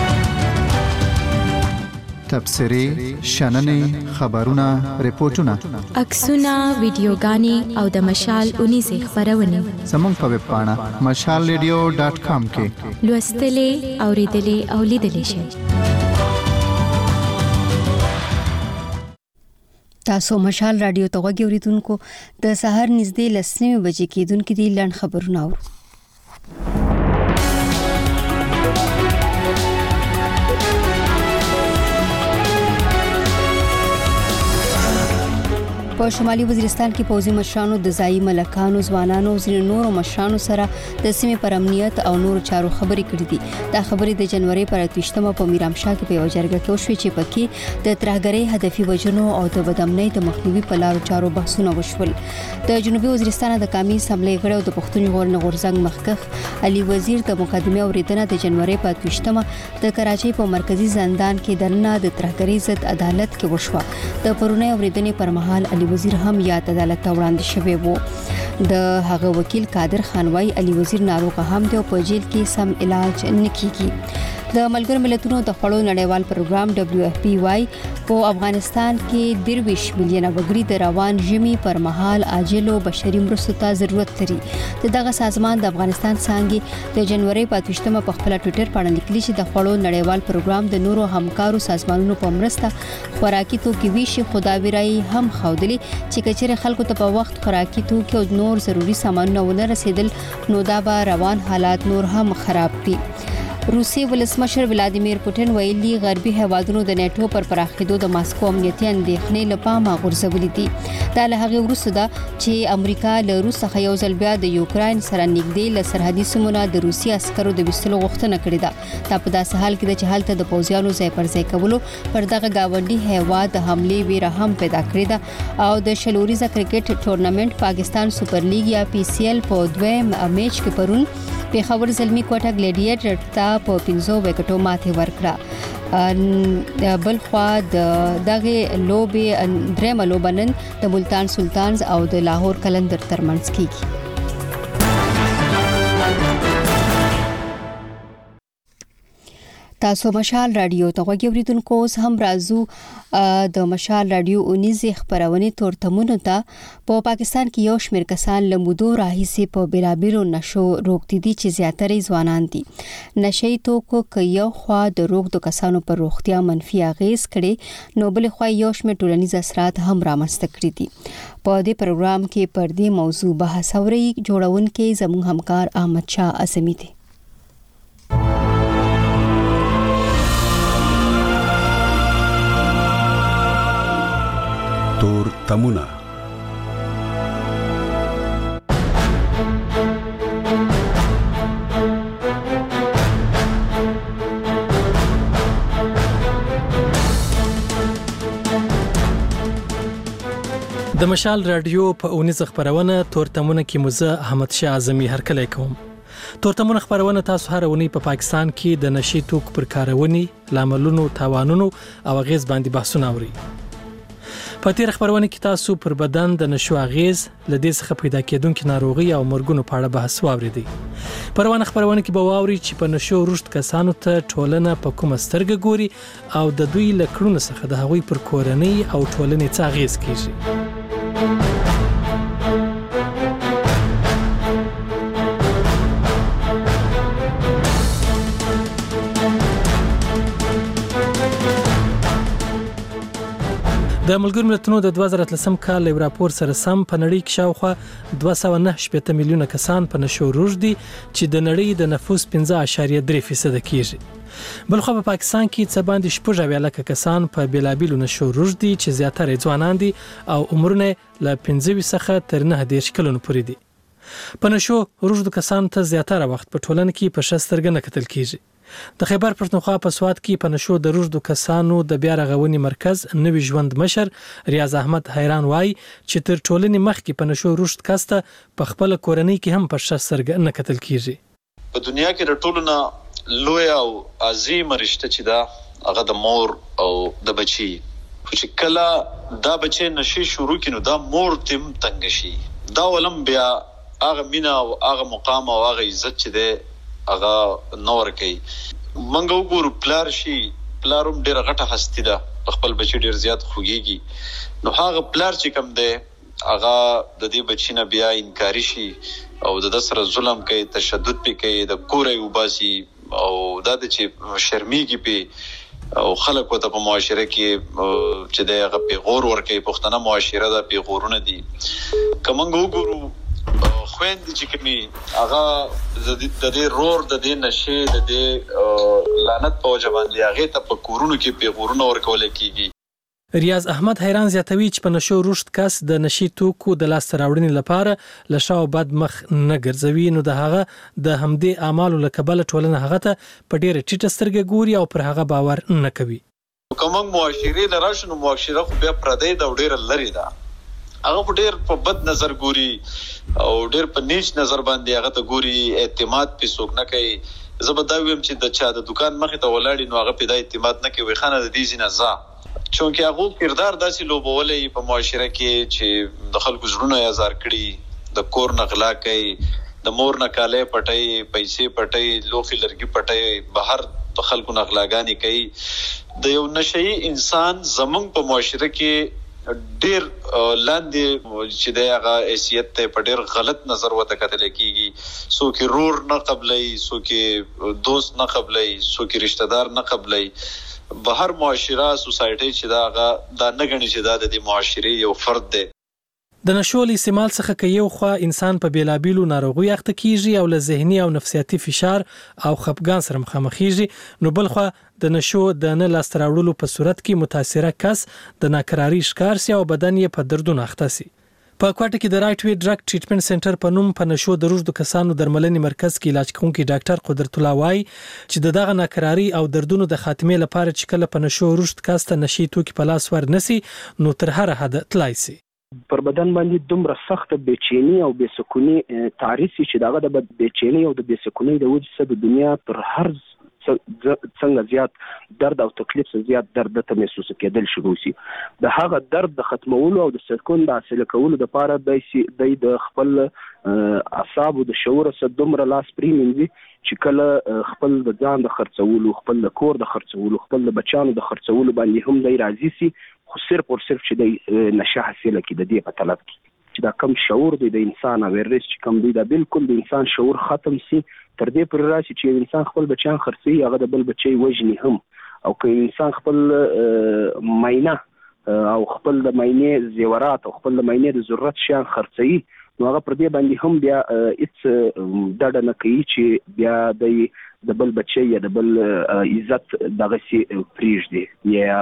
S12: تبصری، شننې، خبرونه، ریپورتونه،
S22: عکسونه، ویډیوګانې او د مشال اونیزه خبرونه
S12: زموږ په ویب پاڼه مشال ریډیو ډاټ کام کې
S22: لوستلې، اوریدلې او لیدلې شئ.
S1: تاسو مشال رادیو ته غوږی اوریدونکو د سحر نږدې لسنیمه بجې کېدونکې دي لړن خبرونه اورو. په شمالي وزیرستان کې پوځي مشرانو د ځایي ملکانو ځوانانو ځینو نورو مشرانو سره د سیمې پر امنیت او نورو چارو خبرې کړې دي. دا خبرې د جنوري پر اتوشتمه په میرامشاه کې په یو جرګه کې وشوې چې پکې د ترهګرۍ هدفي وژنو او د بدامنۍ د مخنیوي په لارو چارو بحثونه وشول. د جنوبي وزیرستان د قومي اسمبلی غړي او د پښتون ژغورنې غورځنګ مخکښ علي وزیر د مقدمه اوریدنه د جنوري په اتوشتمه د کراچۍ په مرکزی زندان کې دننه د ترهګرۍ ضد عدالت کې وشوه. د پرونی اوریدنې پر مهال علي وزیر هم یاد عدالت ته وړاندې شوی وو. د هغه وکیل قادر خان وايي علي وزیر ناروغ هم دی او په جیل کې سم علاج نه کیږي. د ملګرو ملتونو د خوړو نړیوال پروګرام دبليو اف پی وايي په افغانستان کې درویش میلیونه وګړي د روان ژمي پر مهال عاجل او بشري مرستو ته ضرورت لري. دغه سازمان د افغانستان څنګه د جنوري په اتوشتمه په خپل ټوئیټر باندې لیکلي چې د خوړو نړیوال پروګرام د نورو همکارو سازمانونو په مرسته خوراکي توکي ویشي خداویرای هم خودلی چې کچره خلکو ته په وخت خوراکي توکي او نور ضروري سامانونه ونه رسیدل نو دا به روان حالات نور هم خراب دي. روسي ولسمشر ولادیمیر پوتین ویلي غربي هیوادونو د نیټو پر پراخېدو د ماسکو امنیتي اندېښنې لپاره غورځولې دي. دا له هغه وروسته ده چې امریکا له روس څخه یو ځل بیا د یوکرين سره نږدې له سرحدي سیمو د روسي عسکرو د وستلو غوښتنه کړې ده. دا په داسې حال کې د چې هلته د پوځیانو ځای پر ځای کولو پر دغه گاونډي هیواد د حمله ویره هم پیدا کړې ده او د شلوریزه کرکټ ټورنمنت پاکستان سپر لیګ یا پی سی ایل په دویم میچ کې پرون پیښور زلمی کوټه ګلیډیټر ته په پنځو وکټو ماته ورکړه. بل خوا د دغه لوبي درېم لوبنن د ملتان سلطانز او د لاهور کلندر ترمنځ کیږي. تاسو مشال رادیو ته غوږی اوریدونکو اوس هم راځو د مشال رادیو اونیزه خبرونه تورتمونو ته. په پاکستان کې یو شمېر کسان لمودو راهیسي په بیلابیلو نشو روغتي دي چې زیاتره ځوانان دي. نشي توکو کې یو خوا د روغ د کسانو پر روغتیا منفي اغیز کړي نو بل خوا یو شمېر ټولنیز اثرات هم رامنځته کړي دي. په دې پروګرام کې پر دې موضوع بحث اوري جوړونکي زموږ همکار احمد شاه اعظمي دي.
S6: تور تمونه د
S2: مشال رادیو په اونیز خبرونه تورتمونه کې مزه احمد شاه اعظمي هرکلی کوم. تورتمونه خبرونه تاسو هر ونی په پاکستان کې د نشي توک پر کارونې لاملونو تاوانونو او غیز باندې بحثونه اوري. په تیر خبرونه کې تاسو پر بدن د نشو اغیز لدې څخه پیدا کېدونکو ناروغي او مرګونو په اړه بحث واوریدي. پروانه خبرونه کې به واوري چې په نشو رشد کسانو ته ټولنه په کومه سترګه ګوري او د دوی لکړونو څخه د هغوی پر کورنۍ او ټولنې څه اغیز کیږي. د ملګرو ملتونو د دوه زره اتلسم کال یو راپور سره سم په نړۍ کې شاوخوا دوه سوه نهه شپېته میلیونه کسان په نشو روږدي دي چې د نړۍ د نفوس پنځه اعشاریه درې فیصد کیږي. بلخو په پاکستان کې څه باندې شپږ اویا لکه کسان په بیلابیلو نشو روږدي دي چې زیاتره ځوانان دي او عمرونه له پنځه څخه تر نهه دېرش کلونو پورې دي. په نشو روږدو کسانو ته زیاتره وخت په ټولنه کې په ښه سترګه نه کتل کیږي. د خیبر پښتونخوا په سواد کې په نشو د روږدو کسانو د بیا رغونې مرکز نوی ژوند مشر ریاض احمد حیران وای چې تر ټولنې مخکې په نشو روږد کسته په خپل کورنۍ کې هم په ښه سترګه نه کتل کیږي.
S4: په دنیا کې د ټولو نه لوی او عظیم رشته چې دا هغه د مور او د بچي چې کله دا بچي نشي شروع کینو دا مور تم تنګ شي دا ولم بیا هغه مینا او هغه مقام او هغه عزت چې ده هغه نور کوي. منګ وګورو پلار شي پلاروم ډیره غټه هستی ده خپل بچی ډیر زیات خوږيږي نو هغه پلار چې کم ده هغه د دې بچینه بیا انکاری شي او د سره ظلم کوي تشدد پې کوي د کورې وباسي او دا د چې شرمېږي په او خلک وته په معاشره کې چې دغه پیغور ورکې پښتنه معاشره ده پیغورونه دي کومنګ وګورو خويند چې کمی هغه د دې رور د دې نشه د دې لعنت په وجه باندې هغه ته په کورونو کې پیغورونه ورکول کیږي.
S2: ریاض احمد حیران زیاتوي چې په نشو رشد کس د نشي توکو د لاس راوړنې لپاره لشاو بد مخ نه ګرځوي، نو د هغه د همدې اعمالو له کبله ټولنه هغه ته په ډیره ټیټه سترګه ګوري او پر هغه باور نه کوي.
S4: کومه معاشري لراشن معاشره خو بیا پردی د ډیره لري ده، هغه په ډیر په بد نظر ګوري او ډیر په نیچ نظر باندې هغه ته ګوري، اعتماد په څوک نه کوي. زه به دا وایم چې د چا د دکان مخې ته ولاړی نو هغه په دا اعتماد نه کوي، خانه د دې زینه ځا چونکه هغه کردار داسې لوبولې په معاشره کې چې د خلکو زړونه یې زار کړي، د کور نغلا کوي، د مور نه کاله پټي، پیسې پټي، لوخي لرګي پټي، بهر د خلکو نغلاګانی کوي. د یو نشئی انسان زمونږ په معاشره کې ډیر لاندې چې د هغه حیثیت ته په ډیر غلط نظر وته کتل کیږي، سو کې رور نه قبلای، سو کې دوست نه قبلای، سو کې رشتہ دار نه قبلای. بهر معاشره سوسایټي چې دا دا نه غني چې دا د معاشري یو فرد دی.
S2: د نشول استعمال څخه کې یو خو انسان په بیلابیلو ناروغي اخته کیږي او له ذهني او نفسیاتي فشار او خپګان سره مخامخ کیږي، نو بل خو د نشو د نه لاس راوړلو په صورت کې متاثره کس د ناکراری ښکار سي او بدن یې په دردونو اخته سي. په کوټه کې د رائټ وی ډرګ ټریټمنټ سنټر په نوم په نشو د روزو کسانو درملنې مرکز کې علاج کوونکی ډاکټر قدرت الله وای چې د دغه ناکراری او دردونو د خاتمې لپاره چې کله په نشو رشد کاسته نشي توکي په لاس ور نسی نو تر هر حد تلای سي.
S9: پر بدن باندې دومره سخت بېچینی او بېسکونی تعریف چې دغه د بېچینی او د بېسکونی د وجې سره د دنیا پر هر څنګه زیات درد او تکلیف سره زیات درد ته محسوس کېدل شروع شي. د هغه درد د ختمولو او د سکون د حاصل کولو لپاره د خپل اعصاب او د شعور سره دومره لاس پریمنځي چې کله خپل د ځان د خرڅولو، خپل د کور د خرڅولو، خپل د بچانو د خرڅولو باندې هم دی راضي سي، خو صرف او صرف چې د نشه حاصله کې د دې په طلب کې چې دا کم شعور دی د انسان اویرنس چې کم دی دا بالکل د انسان شعور ختم سي. تر دې پر راشي چې انسان خپل بچان خرڅي، هغه د بل بچي وژني هم، او که انسان خپل ماینه او خپل د ماینه زیورات او خپل د ماینه د ضرورت شیان خرڅي، نو هغه پر دې باندې هم بیا هیڅ ډډه نه کوي چې بیا د د بل بچي یا د بل عزت دغه سي پریږدي یا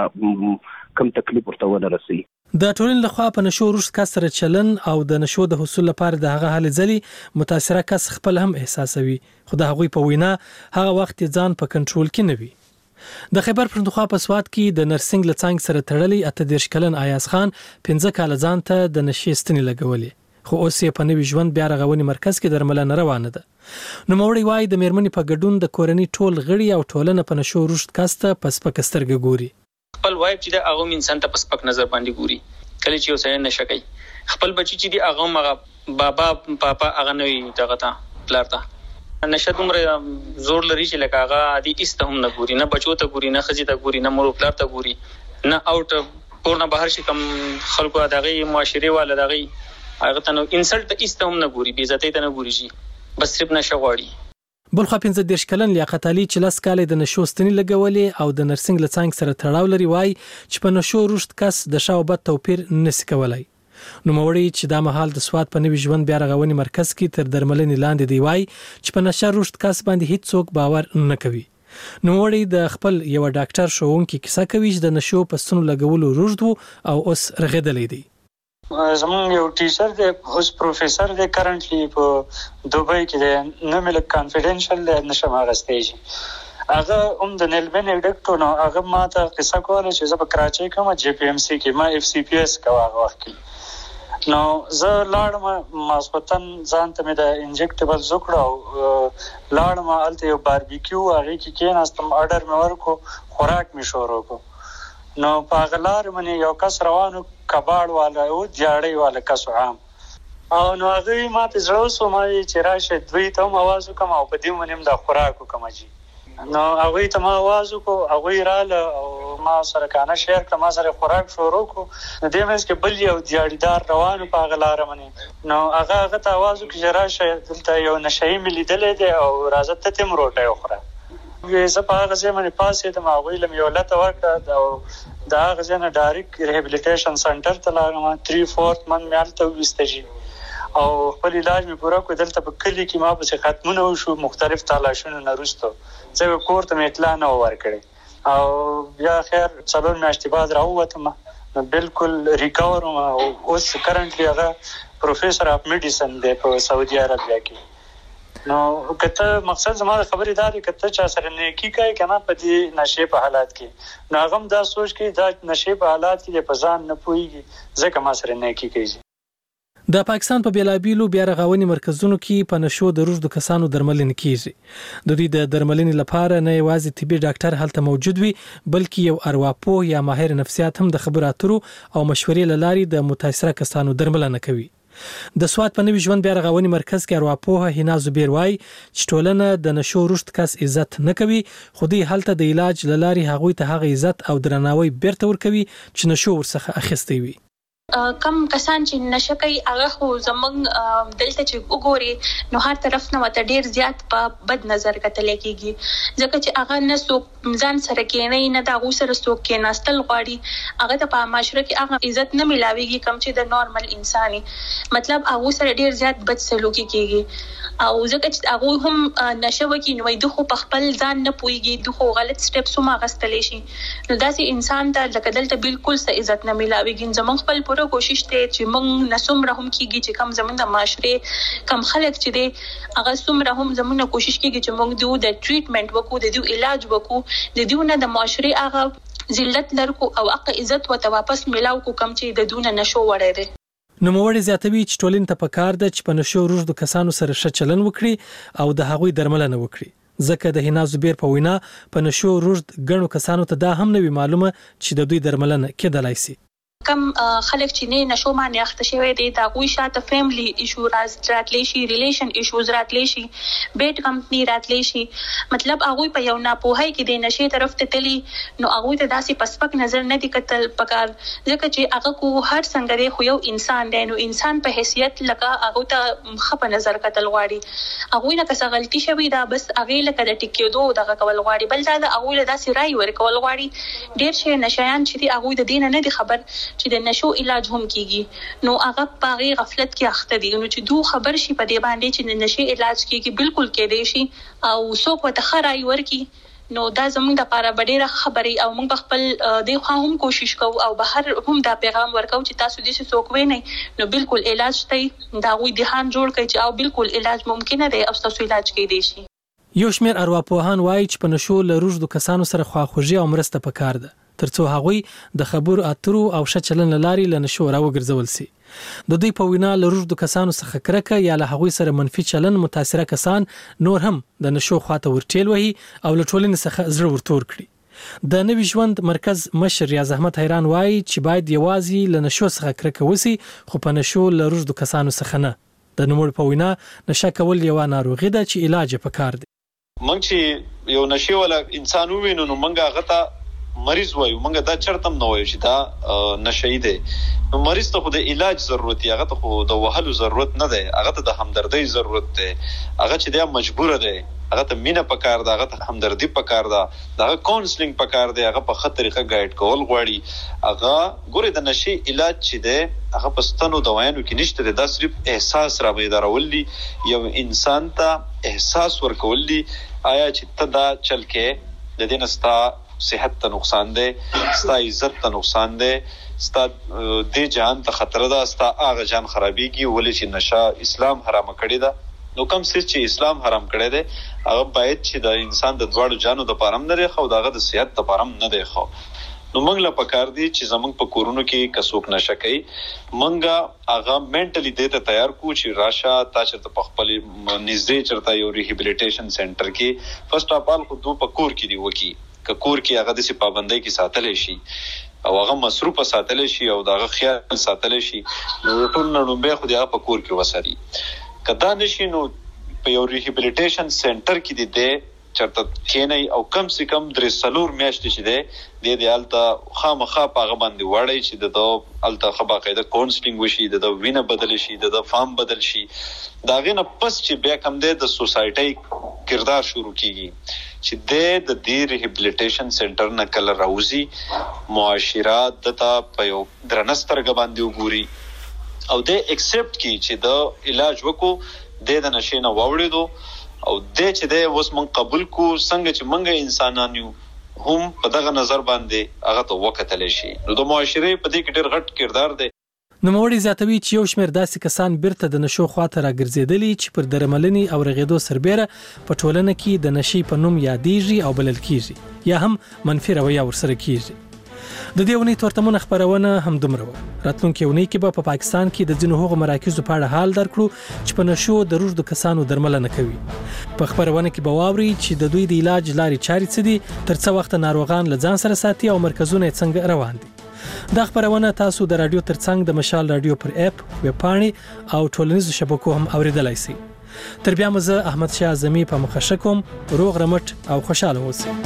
S9: کم تکلیف ورته ورسي.
S2: د ټولنې لخوا په نشو رشد کس سره چلن او د نشو د حصول لپاره د هغه حل ځلي متاثره کس خپل هم احساسوي، خو د هغوی په وینا هغه وخت ځان په کنټرول کې نه وي. د خیبر پښتونخوا په سواد کې د نرسنګ لڅنګ سره تړلې اته دېرش کلن ایاز خان پنځه کاله ځان ته د نشې ستنې لګولې، خو اوس یې په نوي ژوند بیا رغونې مرکز کې درملنه روانه ده. نو موري وای د میرمنې په ګډون د کورنۍ ټول غړي او ټولنه په نشو رشد کاسته پس په کسترګ ګوري.
S3: خپل وایب چې د هغه انسان ته پس پک نظر باندې ګوري، کله چې اوسه نشه کوي خپل بچی چې دی هغه مغه بابا پاپا هغه نوې دغه تا پلارته نشه دومره زور لري چې لکه هغه عادي ایست هم نه ګوري، نه بچو ته ګوري، نه خځې ته ګوري، نه مور پلار ته ګوري، نه اوټ کور نه بهر شي کم خلکو دغه معاشري والا دغه هغه ته نو انسلټ ایست هم نه ګوري، بې عزتۍ ته نه ګوري شي، بس صرف نشه غواړي.
S2: بل خو پنځه دېرش کلن لیاقت علي چې لاس کال د نشو ستنې لګولې او د نرسنګ لڅنګ سره تړاو لري وای چې په نشو رشد کس د شاوبت توپیر نسی کولای. نو موري چې دا مهال د سواد په نوي ژوند بیا رغونې مرکز کې تر درملنې لاندې دی وای چې په نشه رشد کس باندې هیڅ څوک باور نه کوي. نو موري د خپل یو ډاکټر شوونکي کیسه کوي چې د نشو په سونو لګولو رشد او اوس رغېدلې دی.
S5: زمون یو ټیچر دی، اوس پروفیسور دی، کرنټلی په دوبۍ کې دی، نه مې لږ کانفیډنشل دی نشم اخیستی شي. هغه هم د نیلبن ډاکټر نو هغه ما ته قصه کوله چې زه په کراچۍ کې ما جی پی ایم سی کې ما اف سی پی اس کوه هغه وخت کې، نو زه لاړم ماسپتن ځان ته مې د انجکټیبل زکړه او لاړم هلته یو باربیکیو هغې کې کېناستم، اډر مې ورکړو، خوراک مې شروع کړو. نو په هغه لار باندې یو کس روانو، کباړ والا او دیاړۍ والا کس عام، او نو هغوی ما ته زړه وسو ما چې راشه دوی ته هم اواز وکړم او په دې باندې هم دا خوراک وکړم جي. نو هغوی ته ما اواز وکړو، هغوی راله او ما سره کانه شیر کړه، ما سره خوراک شروع کړو. نو دې منځ کې بل یو دیاړیدار روانو په هغه لاره باندې، نو هغه هغه ته اواز وکړي چې راشه دلته یو نشهیي مې لیدلی دی او راځه ته ته هم روټۍ وخوره. زه په هغه ځای باندې پاڅېدم، هغوی له مې یو لته ورکړه او د هغه ځای نه ډایرکټ ریهیبلیټیشن سنټر ته لاړم. تھری فورت من مې هلته وویسته جي او خپل علاج مې پوره کړو. دلته په کلي کې ما پسې ختمونه وشو مختلف تالاشونو نه وروسته، زه کور ته مې اطلاع نه وه ورکړې او بیا خیر څلور میاشتې بعد راووتم بالکل ریکور او اوس کرنټلی هغه پروفیسور اف میډیسن دی په سعودي عربیا کې. نو کته مقصد زما د خبرې دا دی کته چا سره نیکی کوي کنه په دې نشه په حالات کې نو هغه دا سوچ کې دا نشه په حالات کې په ځان نه پويږي ځکه ما سره نیکی کوي.
S2: د پاکستان په بیلابیلو بیا رغونې مرکزونو کې په نشو د روږدو کسانو درملنه کیږي. د دې د درملنې لپاره نه یوازې طبي ډاکټر هلته موجود وي بلکې یو ارواپوه یا ماهر نفسیات هم د خبرو اترو او مشورې لاري د متاثره کسانو درملنه کوي. د سواد په نوي ژوند بیا رغونې مرکز کې ارواپوه هینا زبیر وای چې ټولنه د نشو رشد کس عزت نه کوي خو دې هلته د علاج لاري هغوی ته هغه عزت او درناوی بیرته ورکوي چې نشو ورڅخه اخیستی وي.
S8: کم کسان چې نشه کوي هغه خو زمونږ دلته چې وګوري نو هر طرف نه وته ډیر زیات په بد نظر کتل کېږي ځکه چې هغه نه څوک ځان سره کېنه نه دا غو سره څوک کېناستل غواړي هغه ته په معاشره کې هغه عزت نه ملاويږي کم چې د نورمال انساني مطلب هغه سره ډیر زیات بد سلوکي کېږي او ځکه چې هغه هم نشه وکي نو دوی په خپل ځان نه پويږي دوی غلط سټپس هم غستلی شي نو داسې انسان ته لکه دلته بالکل څه عزت نه ملاويږي زمونږ خپل پوره کوشش ته چې موږ نسوم رحم کیږي چې کم زمونږ د معاشره کم خلک چې دي هغه سومره هم زمونږ کوشش کیږي چې موږ دوی د ټریټمنټ وکړو د دوی علاج وکړو د دوی نه د معاشره هغه ذلت لرکو او حق عزت وته واپس ملاو کو کم چې د دوی نه نشو وړي دي.
S2: نو موړي زیاتوي چې ټولین ته پکار ده چې په نشو روږدو کسانو سره ښه چلن وکړي او د هغوی درملنه وکړي. ځکه د هینا زبیر په وینا په نشو روږد غنو کسانو ته دا هم نه وی معلومه چې د دوی درملنه کېدلای شي.
S8: کم خلک چې نه نشو باندې اخته شوی دی دا غوي شاته فیملی ایشو راتلی شي ریلیشن ایشوز راتلی شي بیت کمپنی راتلی شي مطلب هغه په یو ناپوهی کې د نشي طرف ته تلی نو هغه ته داسې پسپک نظر نه دی کتل پکار ځکه چې هغه کو هر څنګه دی خو یو انسان دی نو انسان په حیثیت لکه هغه ته خپ نظر کتل غواړي هغه نه کس غلطي شوی دا بس هغه لکه د ټیکیدو دغه کول غواړي بل دا هغه له داسې رائے ورکول غواړي ډیر شي نشایان چې دی هغه د دین نه دی خبر چې د نشو علاج هم کیږي نو هغه په غفلت کې اخته دي نو چې دوه خبر شي په دې باندې چې د نشي علاج کیږي بالکل کې دی شي او څوک وته خړای ورکی نو دا زموږ د لپاره ډیره خبري او موږ خپل د خو هم کوشش کوو او بهر هم دا پیغام ورکو چې تاسو دې څوک وینئ نو بالکل علاج ته دا وی دهان جوړ کړئ چې او بالکل علاج ممکن دی او تاسو علاج کې دی شي.
S2: یو شمېر ارواپوهان وایي چې په نشو له روږدو کسانو سره خواخوږي او مرسته پکار ده ترڅو هغوی د خبرو اترو او ښه چلن لاري له نشو راوګرځول شي. د دوی په وینا له روږدو کسانو څخه کرکه یا له هغوی سره منفي چلن متاثره کسان نور هم د نشو خواته ورټیل وهي او له ټولنې څخه زړه ورتور کړي. د نوي ژوند مرکز مشر ریاض احمد حیران وایي چې باید یوازې له نشو څخه کرکه وسی خو په نشو له روږدو کسانو څخه نه. د نوموړي په وینا نشه کول یو ناروغي ده چې علاج یې پکار دی.
S4: مونږ چې یو نشي ولا انسان وینو نو مونږه غته مریض وایو مونږه دا چرتم نه وایو چې دا نشئی دی نو مریض ته خو د علاج ضرورت دی هغه ته خو د وهلو ضرورت نه دی هغه ته د همدردی ضرورت دی هغه چې دی مجبور دی هغه ته مینه پکار ده هغه ته همدردی پکار ده هغه کاونسلینګ پکار دی هغه په خطر طریقه گایډ کول غواړي هغه ګوره د نشي علاج چې دی هغه پستانو دوايانو کې نشته دی دا صرف احساس را بیدارول دي یو انسان ته احساس ورکول دي آیا چې ته دا چل کې د دې نستا صحت ته نقصان دی ستا عزت ته نقصان دی ستا د جان ته خطر ده ستا هغه جان خرابېږي ولې چې نشه اسلام حرام کړی ده نو کوم څه چې اسلام حرام کړی دی هغه باید چې د انسان د دواړو جانو د پاره نه لري خو دغه د صحت د پاره نه دی خو نو موږ لا پکار دي چې زمونږ په کورونو کې کڅوک نشه کوي موږ هغه منټلی دې ته تیار کو چې راشه تاسو ته په خپل نږدې چرته یو ریهابلیټیشن سنټر کې فرست اف آل خو دوه په کور کې دی وکی کور کې هغه د پابندۍ کې ساتل شي او هغه مصروف ساتل شي او دغه خیال ساتل شي نو ټول نړۍ خو دغه په کور کې وساري کدا نشي نو په یو ریهابلیټیشن سنټر کې دی چرته کینای او کم سي کم درې سلور میاشتې چې دی د دې الته خامخا پاغه باندې وړي چې د الته خبا قاعده کاونسلینګ وشي د وینه بدل شي د فارم بدل شي دا غنه پس چې بیا کم دی د سوسایټي کردار شروع کیږي چې د د دې ریهابلیټیشن سنټر نه کله راوځي معاشرات دته په یو درنسترګ باندې وګوري او د ایکسپټ کی چې د علاج وکړو د نشینه ووړې دو او د چې د اوس مون قبول کو څنګه چې مونږه انسانان یو هم په دغه نظر باندې هغه ته وکتل شي. نو د معاشري په دې کې ډېر غټ کردار دی.
S2: نوموړي زیاتوي چې یو شمېر داسې کسان بیرته د نشو خواته راګرځېدلي چې پر درملنې او رغېدو سربېره په ټولنه کې د نشي په نوم یادېږي او بلل کېږي یا هم منفي رویه ورسره کېږي. د دې ونې تورتمونه خبرونه هم دومره وه. راتلونکې اونۍ کې به په پاکستان کې د ځینو هغو مراکزو په اړه حال درکړو چې په نشو د روږدو کسانو درملنه کوي. په خبرونه کې به واوري چې د دوی د علاج لارې چارې څه دي، تر څه وخت ناروغان له ځان سره ساتي او مرکزونه یې څنګه روان دي. دا خبرونه تاسو د رادیو ترڅنګ د مشال رادیو پر اپ، ویب پاڼې او ټولنیزو شبکو هم اوریدلای شئ. تر بیا مزه احمد شاه اعظمي په مخه کوم. روغ رمټ او خوشاله اوسئ.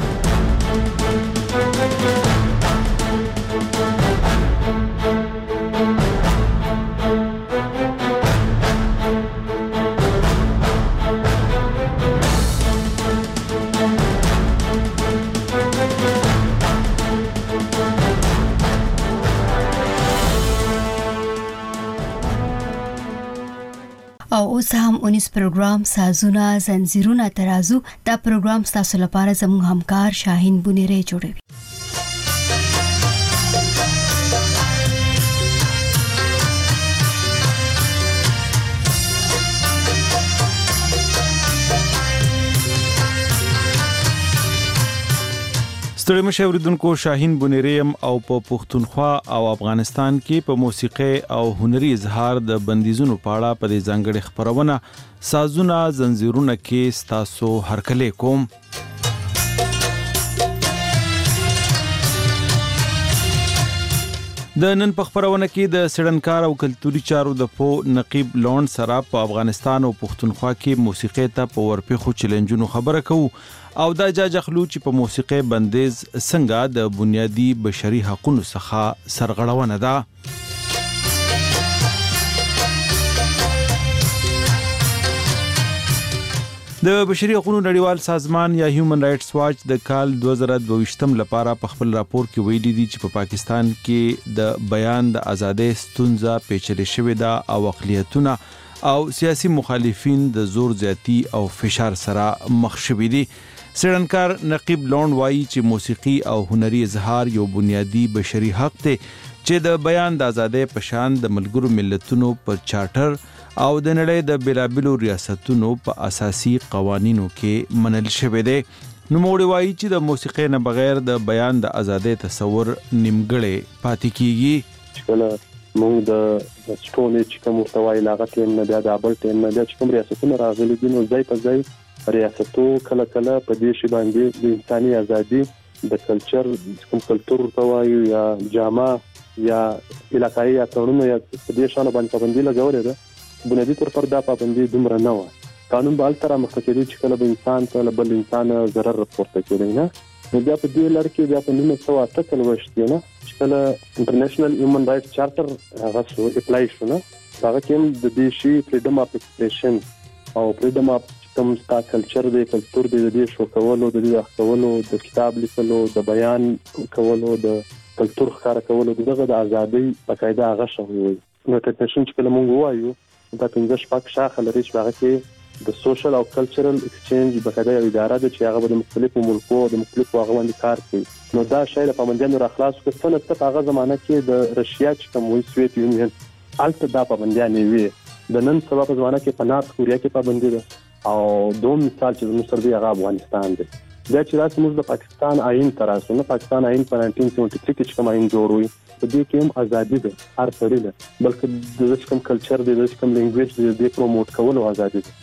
S1: او اوس هم اونیس پروګرام سازونه زنجیرونه ترازو دا پروګرام تاسو لپاره زموږ همکار شاهین بونیری جوړوي.
S10: ستړي مشه اوریدونکو، شاهین بونیریم او په پښتونخوا او افغانستان کې په موسیقي او هنري اظهار د بندیزونو په اړه په دې ځانګړي خبرونه سازونه زنجیرونه کې ستاسو هرکلی کوم. د نن په خبرونه کې د سړنکار او کلتوري چارو د پو نقیب لون سره په افغانستان او پښتونخوا کې موسیقي ته په ورپېخو چیلنجونو خبره کوو او دا جاج اخلو چې په موسیقي بندیز څنګه د بنیادی بشري حقوقو څخه سرغړونه ده. د بشري حقوقو نړیوال سازمان یا هیومن رائټس واچ د کال دوه زره دوه ویشت لپاره په خپل راپور کې ویلي دي چې په پاکستان کې د بیان د ازادۍ ستونزه پیچلې شوې ده او اقلیتونه او سیاسي مخالفین د زور زیاتی او فشار سره مخ شوي دي. سړنکار نقیب لون وایي چې موسیقي او هنري اظهار یو بنیادی بشري حق دی چې د بیان د ازادۍ په شان د ملګرو ملتونو پر چارټر او د نړۍ د بیلابیلو ریاستونو په اساسي قوانینو کې منل شوی دی. نوموړي وایي چې د موسیقۍ نه بغیر د بیان د ازادۍ تصور نیمګړی پاتې کیږي.
S20: کله موږ د سټونې چې کوم ورتوای لاغت ټیم نه بیا د ابل ټیم نه بیا چې کوم ریاستونه راغلي دي نو ځای په ځای ریاستو کله کله په دې شی باندې د انساني ازادي د کلچر کوم کلچر ورتوای یا جامه یا علاقايي یا قانون یا په دې شان باندې پابندي لګولې ده. بنیادی تور پر دا پابندي دومره نه و. قانون به التر مخکې چې کله به انسان ته بل انسان ضرر رپورټ کوي نه نو بیا په دې لړ کې بیا په نوم څو اټکل وشته نه چې کله انټرنیشنل هیومن رائټس چارټر هغه سو اپلای شو نه هغه کې د دې شی فریډم اف ایکسپریشن او فریډم اف کوم ستا کلچر دی کلتور دی د دې شو کولو د دې کولو د کتاب لیکلو د بیان کولو د کلتور ښکار کولو دغه د ازادۍ بقاعده هغه شوی وي. نو ټیکنیشن چې کله مونږ وایو دا پنځه شپږ شاخه لري چې هغه کې د سوشل او کلچرل ایکسچینج بقاعده یو اداره ده چې هغه د مختلفو ملکو د مختلفو هغه باندې کار کوي. نو دا شی له پابندیانو راخلاص کړ څنګه چې په هغه زمانه کې د رشیا چې کوم وی سویت یونین الته دا پابندیانې وي. د نن سبا په زمانه کې په نارت کوریا کې پابندي ده او دوم مثال چې موږ سره دی هغه افغانستان دی. دا چې راځي موږ د پاکستان آئین تراسو نه پاکستان آئین په نولس سوه سیونټي تھری کې کوم آئین جوړ وي په دې کې هم ازادي ده هر سړي ده بلکې د کوم کلچر دی د کوم لینګویج دی د پروموټ کولو ازادي ده.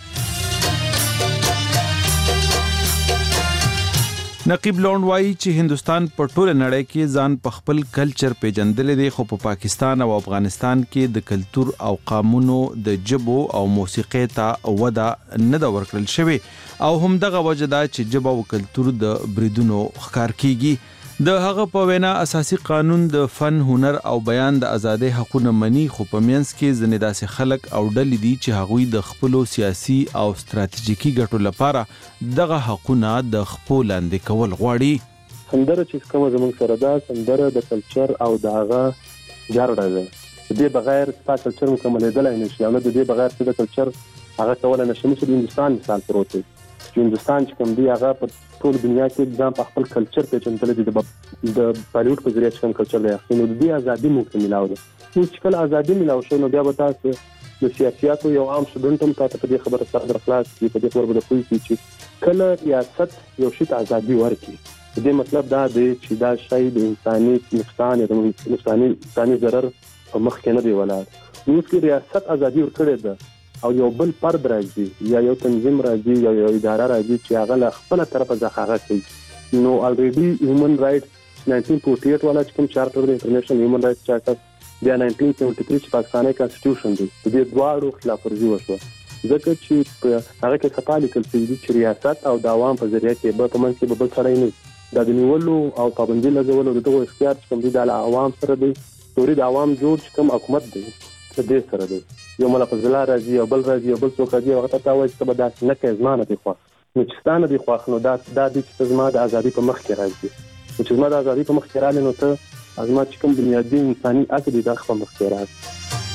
S10: نقیب لون وایي چې هندستان په ټوله نړۍ کې ځان په خپل کلچر پیژندل دي خو په پاکستان او افغانستان کې د کلتور او قانونو د جبو او موسیقي ته وده نه دا ورکړل شوی او هم دغه وجه دا چې جبو او کلتور د بریدونو ښکار کیږي. د هغه په وینا اساسي قانون د فن هنر او بیان د ازادۍ حقوقونه مني خو په مینس کې ځنې داسې خلک او ډلې دي چې هغوی د خپلو سیاسي او ستراتیژیکي ګټو لپاره دغه حقوقونه د خپل لاندې کول غواړي.
S20: سندره چې کومه زموږ سره ده سندره د کلچر او د هغه جارډه ده. د دې بغیر ستا کلچر مکملېدلای نشي او د دې بغیر چې د کلچر هغه کول نشي. مثل د هندستان مثال پروت دی چې هندستان چې کوم دی هغه په ټول دنیا کې ځان په خپل کلچر کې چمتل دي د بالیوډ په ذریعہ چې کلچر دی نو د دې ازادي ممکن ملاو ده چې کله ازادي ملاو شو نو بیا به تاسو د سیاستو یو عام شډونټم تاسو په دې خبره سره درخلاص کی په دې خبره به کوی چې کله ریاست یو شي ته ازادي ورکړي دې مطلب دا دی چې دا شی د انساني نقصان یا د انساني انساني ضرر په مخ کې نه دی ولاړ نو چې ریاست ازادي ورکړي ده او یو بل فرد راځي یا یو تنظیم راځي یا یو اداره راځي چې هغه له خپل طرفه ځخاغه کوي نو الریډي هیومن رائټس ناینټین فورټي ایټ والا چې کوم چارټر د انټرنیشنل هیومن رائټس چارټر بیا ناینټین سیونټي تھری چې پاکستاني کانسټیټیوشن دی د دې دواړو خلاف ورزي وشوه ځکه چې هغه کې خطا لیکل شوی دی چې ریاست او د عوام په ذریعہ کې به په منځ کې به بل سړی نه د نیولو او پابندي لګولو د دغه اختیار چې کوم دی د عوام سره دی توري د عوام جوړ چې کوم حکومت دی د دې سره دی یو ملفظ لا راځي او بل راځي او بل څوک راځي هغه ته وایي چې به داسې نه کوي زما نه دی خو نو چې ستانه دی خو نو دا دا د چې زما د ازادي په مخ کې راځي چې زما د ازادي په مخ کې راځي نو ته ازما چې کوم بنیادی انساني حق دی دا خو مخ کې راځي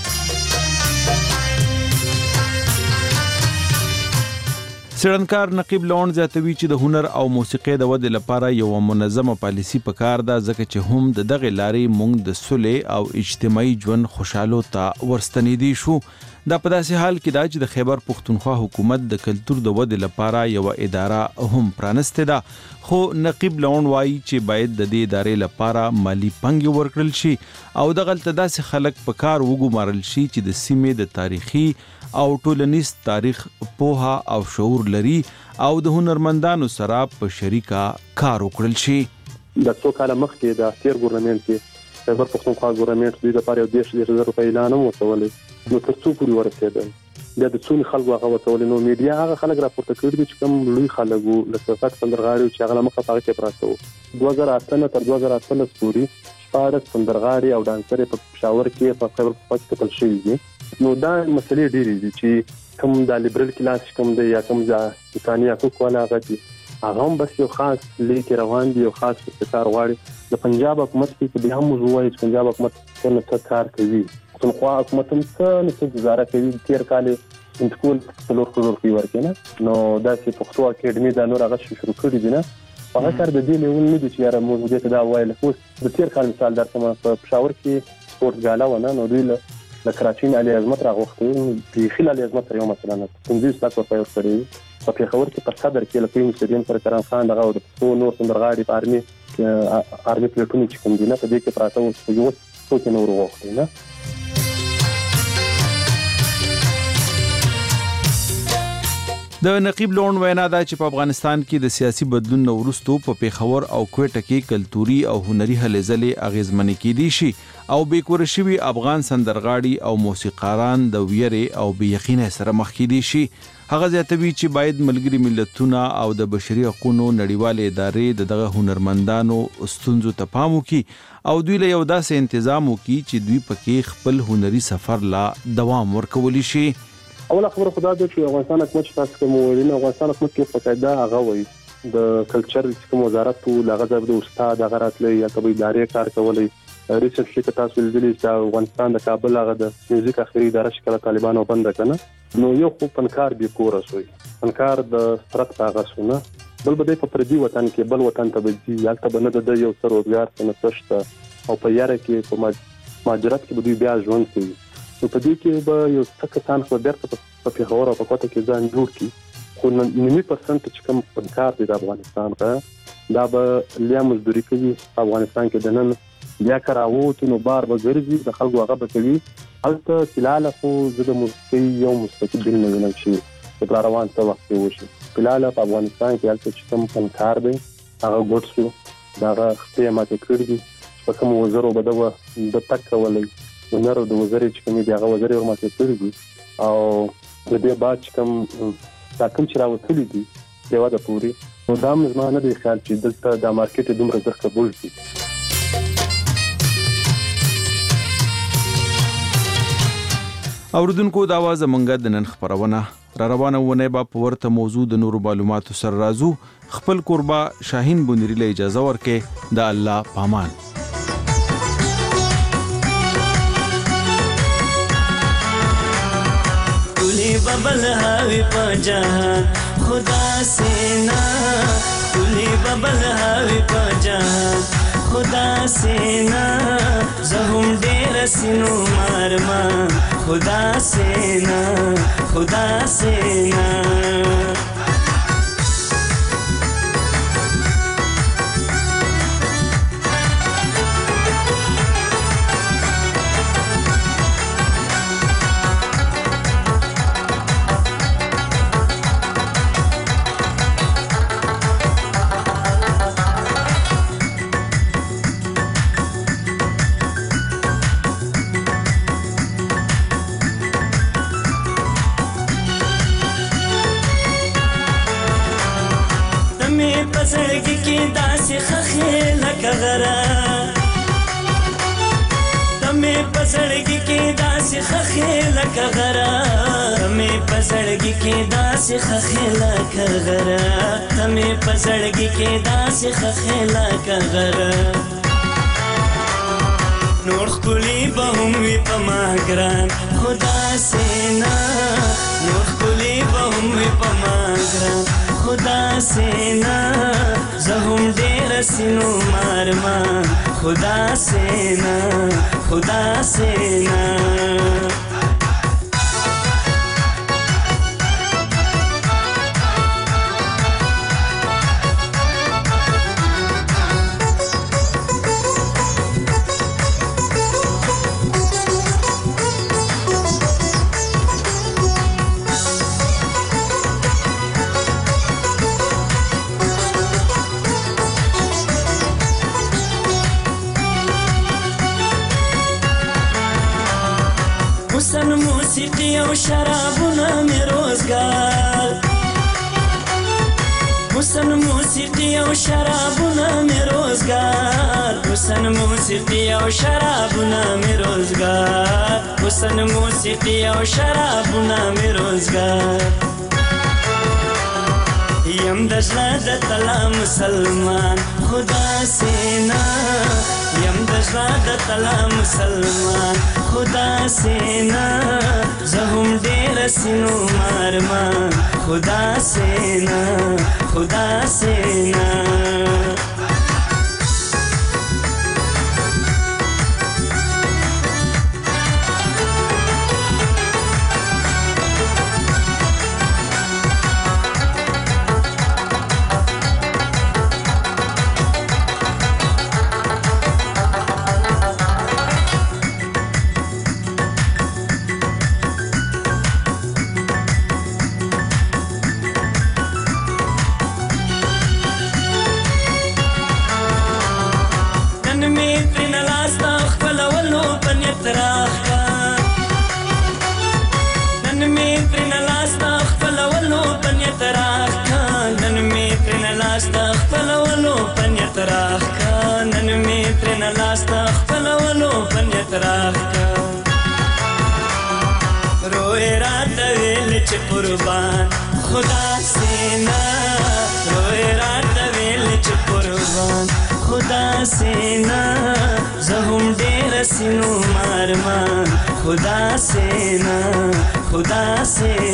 S10: سړنکار نقیب لون زیاتوي چې د هنر او موسیقي د ودې لپاره یو منظمه پالیسی پکار ده ځکه چې هم د دغه لارې مونږ د صلح او اجتماعي ژوند خوشحالو ته ورستنیدي شو دا په داسې حال کې دا چې د خیبر پښتونخوا حکومت د کلتور د ودې لپاره یو اداره هم پرانسته ده خو نقیب لون وایي چې باید د دې ادارې لپاره مالی پنګ ورکړل شي او دغلته داسې خلک په کار وګمارل شي چې د سیمې د تاریخي او ټولنیز تاریخ پوها او شعور لري او د هنرمندانو سره په شریکه کار وکړل شي
S20: د څو کاله مخکې د تیر ګورنمنت کې خیبر پښتونخوا ګورنمنت دوی لپاره یو دیش دیش زره روپۍ اعلان وکړل نو تر څو پورې ورسېدل بیا د څو خلکو هغه وکړل نو میډیا هغه خلک راپورته کړي دي چې کوم لوی خلکو له سیاست سندرغاړي چې هغه مخه پاره کې پراته وو دوه زره اته تر دوه زره اتلس پورې شپږ سندرغاړي او ډانسرې په پېښور کې په خیبر پښتونخوا کې کتل شوي دي نو دا مسلې ډېرې دي چې کوم د لیبرل کلاس کوم دی یا کوم د انساني حقوقو والا غږی هغه هم بس یو خاص لیک روان دی یو خاص ستار غواړي د پنجاب حکومت کې بیا هم وایي چې پنجاب حکومت څنګه کار کوي پښتونخوا حکومت هم څه گزاره کوي تیر کال انتقال څلور کروڑ روپۍ ورکړي نو دا چې پښتو اکیډمي دا نور هغه شروع کړی دي نه هغه کار د دې لیول نه دي چې یاره موږ دې ته دا وایي اوس د تیر کال مثال درته په پېښور کې سپورت ګالا ونه نو دوی له د کراچۍ علي عظمت راغوښتي په خلال علي عظمت یو مثلا پنځه ساعت ورته ورکړي په پیښور کې په صدر کې لکه مسجدین پر کران خان دغه د څو نور سندرغاړي په ارمي ارمي پلیټونو چې کوم دي نه په دې کې پراته وو یو څو کې نور وغوښتي نه
S10: د نقیب لون وینا دا چې په افغانستان کې د سیاسي بدلون وروسته په پیښور او کوټه کې کلتوري او هنري هلې ځلې اغیزمنې کېدي شي او بیکور شوي افغان سندرغاړي او موسیقاران د ویرې او بې یقینۍ سره مخ کېدي شي هغه زیاتوي چې باید ملګري ملتونه او د بشري حقوقو نړیوالې ادارې د دغه هنرمندانو ستونزو ته پام وکړي او دوی له یو داسې تنظیم وکړي چې دوی پکې خپل هنري سفر لا دوام ورکولی شي
S20: اوله خبره خدا دې چې افغانستان حکومت چې تاسو کوم ویلي افغانستان حکومت کې فقاعده هغه وایي د کلچر کوم وزارت ټول هغه د استاد هغه راتلې یا کبي ادارې کار کولای ریسرچ کې تاسو لیدلی چې افغانستان د کابل هغه د میوزیک اخري اداره شکل طالبانو بند کړه نو یو خو فنکار به کور شوی فنکار د سترت هغه سونه بل بده په پردي وطن کې بل وطن ته به یالته بنه د یو سر روزګار څنګه تشته او په یاره کې په ماجرات کې به بیا ژوند کوي نو په دې کې به یو څه کسان خو درته په پیښور او په کوټه کې ځان جوړ کړي خو نیمه پرسنټ چې کوم فنکار دی د افغانستان ته دا به لیا مزدوري کوي افغانستان کې د نن بیا کراوت نو بار به ګرځي د خلکو هغه به کوي هلته فلاله خو زه د موسیقي یو مستقل نه وینم چې د روان څه وخت وشي فلاله په افغانستان کې هلته چې کوم فنکار دی هغه ګډ شو دا هغه ماته کړی دي په کوم وزرو به دغه د تک کولای هنر د وزري چې کوم دی هغه وزري ورماته کړی دي او د دې بعد چې کوم دا کوم چې راوتلی دي دیوا د پوری نو دا مزما نه دی خیال چې دلته د مارکیټ دومره زر قبول شي
S10: اوردونکو د आवाज منګه د نن خبرونه را روانه ونه با په ورته موضوع د نورو معلوماتو سره رازو خپل قربا شاهین بونری له اجازه ورکې د الله پامان
S11: ببل هاوی په جهان خدا سینا کلی ببل هاوی پجان خدا سینا زهم ډیر سينو مارما خدا سینا خدا سینا پسړګي کې داسې خخې لکه غره تمې پسړګي کې داسې خخې لکه غره تمې پسړګي کې داسې خخې لکه غره تمې پسړګي کې داسې خخې لکه غره نور خپلې به هم وي په ما ګران خدا سینا نور خپلې به هم وي په ما ګران خدا سینا زهم ډیر سينو مارما خدا سینا خدا سینا حسن موسیقی او شرابونه می روزگار حسن موسیقی او شرابونه می روزگار حسن موسیقی او شرابونه می روزگار حسن موسیقی او شرابونه می روزگار یم دزړه د تلا مسلمان خدا سینا یم دزړه د تلا مسلمان خدا سینا زهم ډیر سينو مارما خدا سینا خدا سینا روئے رات ویل چ قربان خدا سینا روئے رات ویل چ قربان خدا سینا زهم ډیر سينو مارما خدا سینا خدا سینا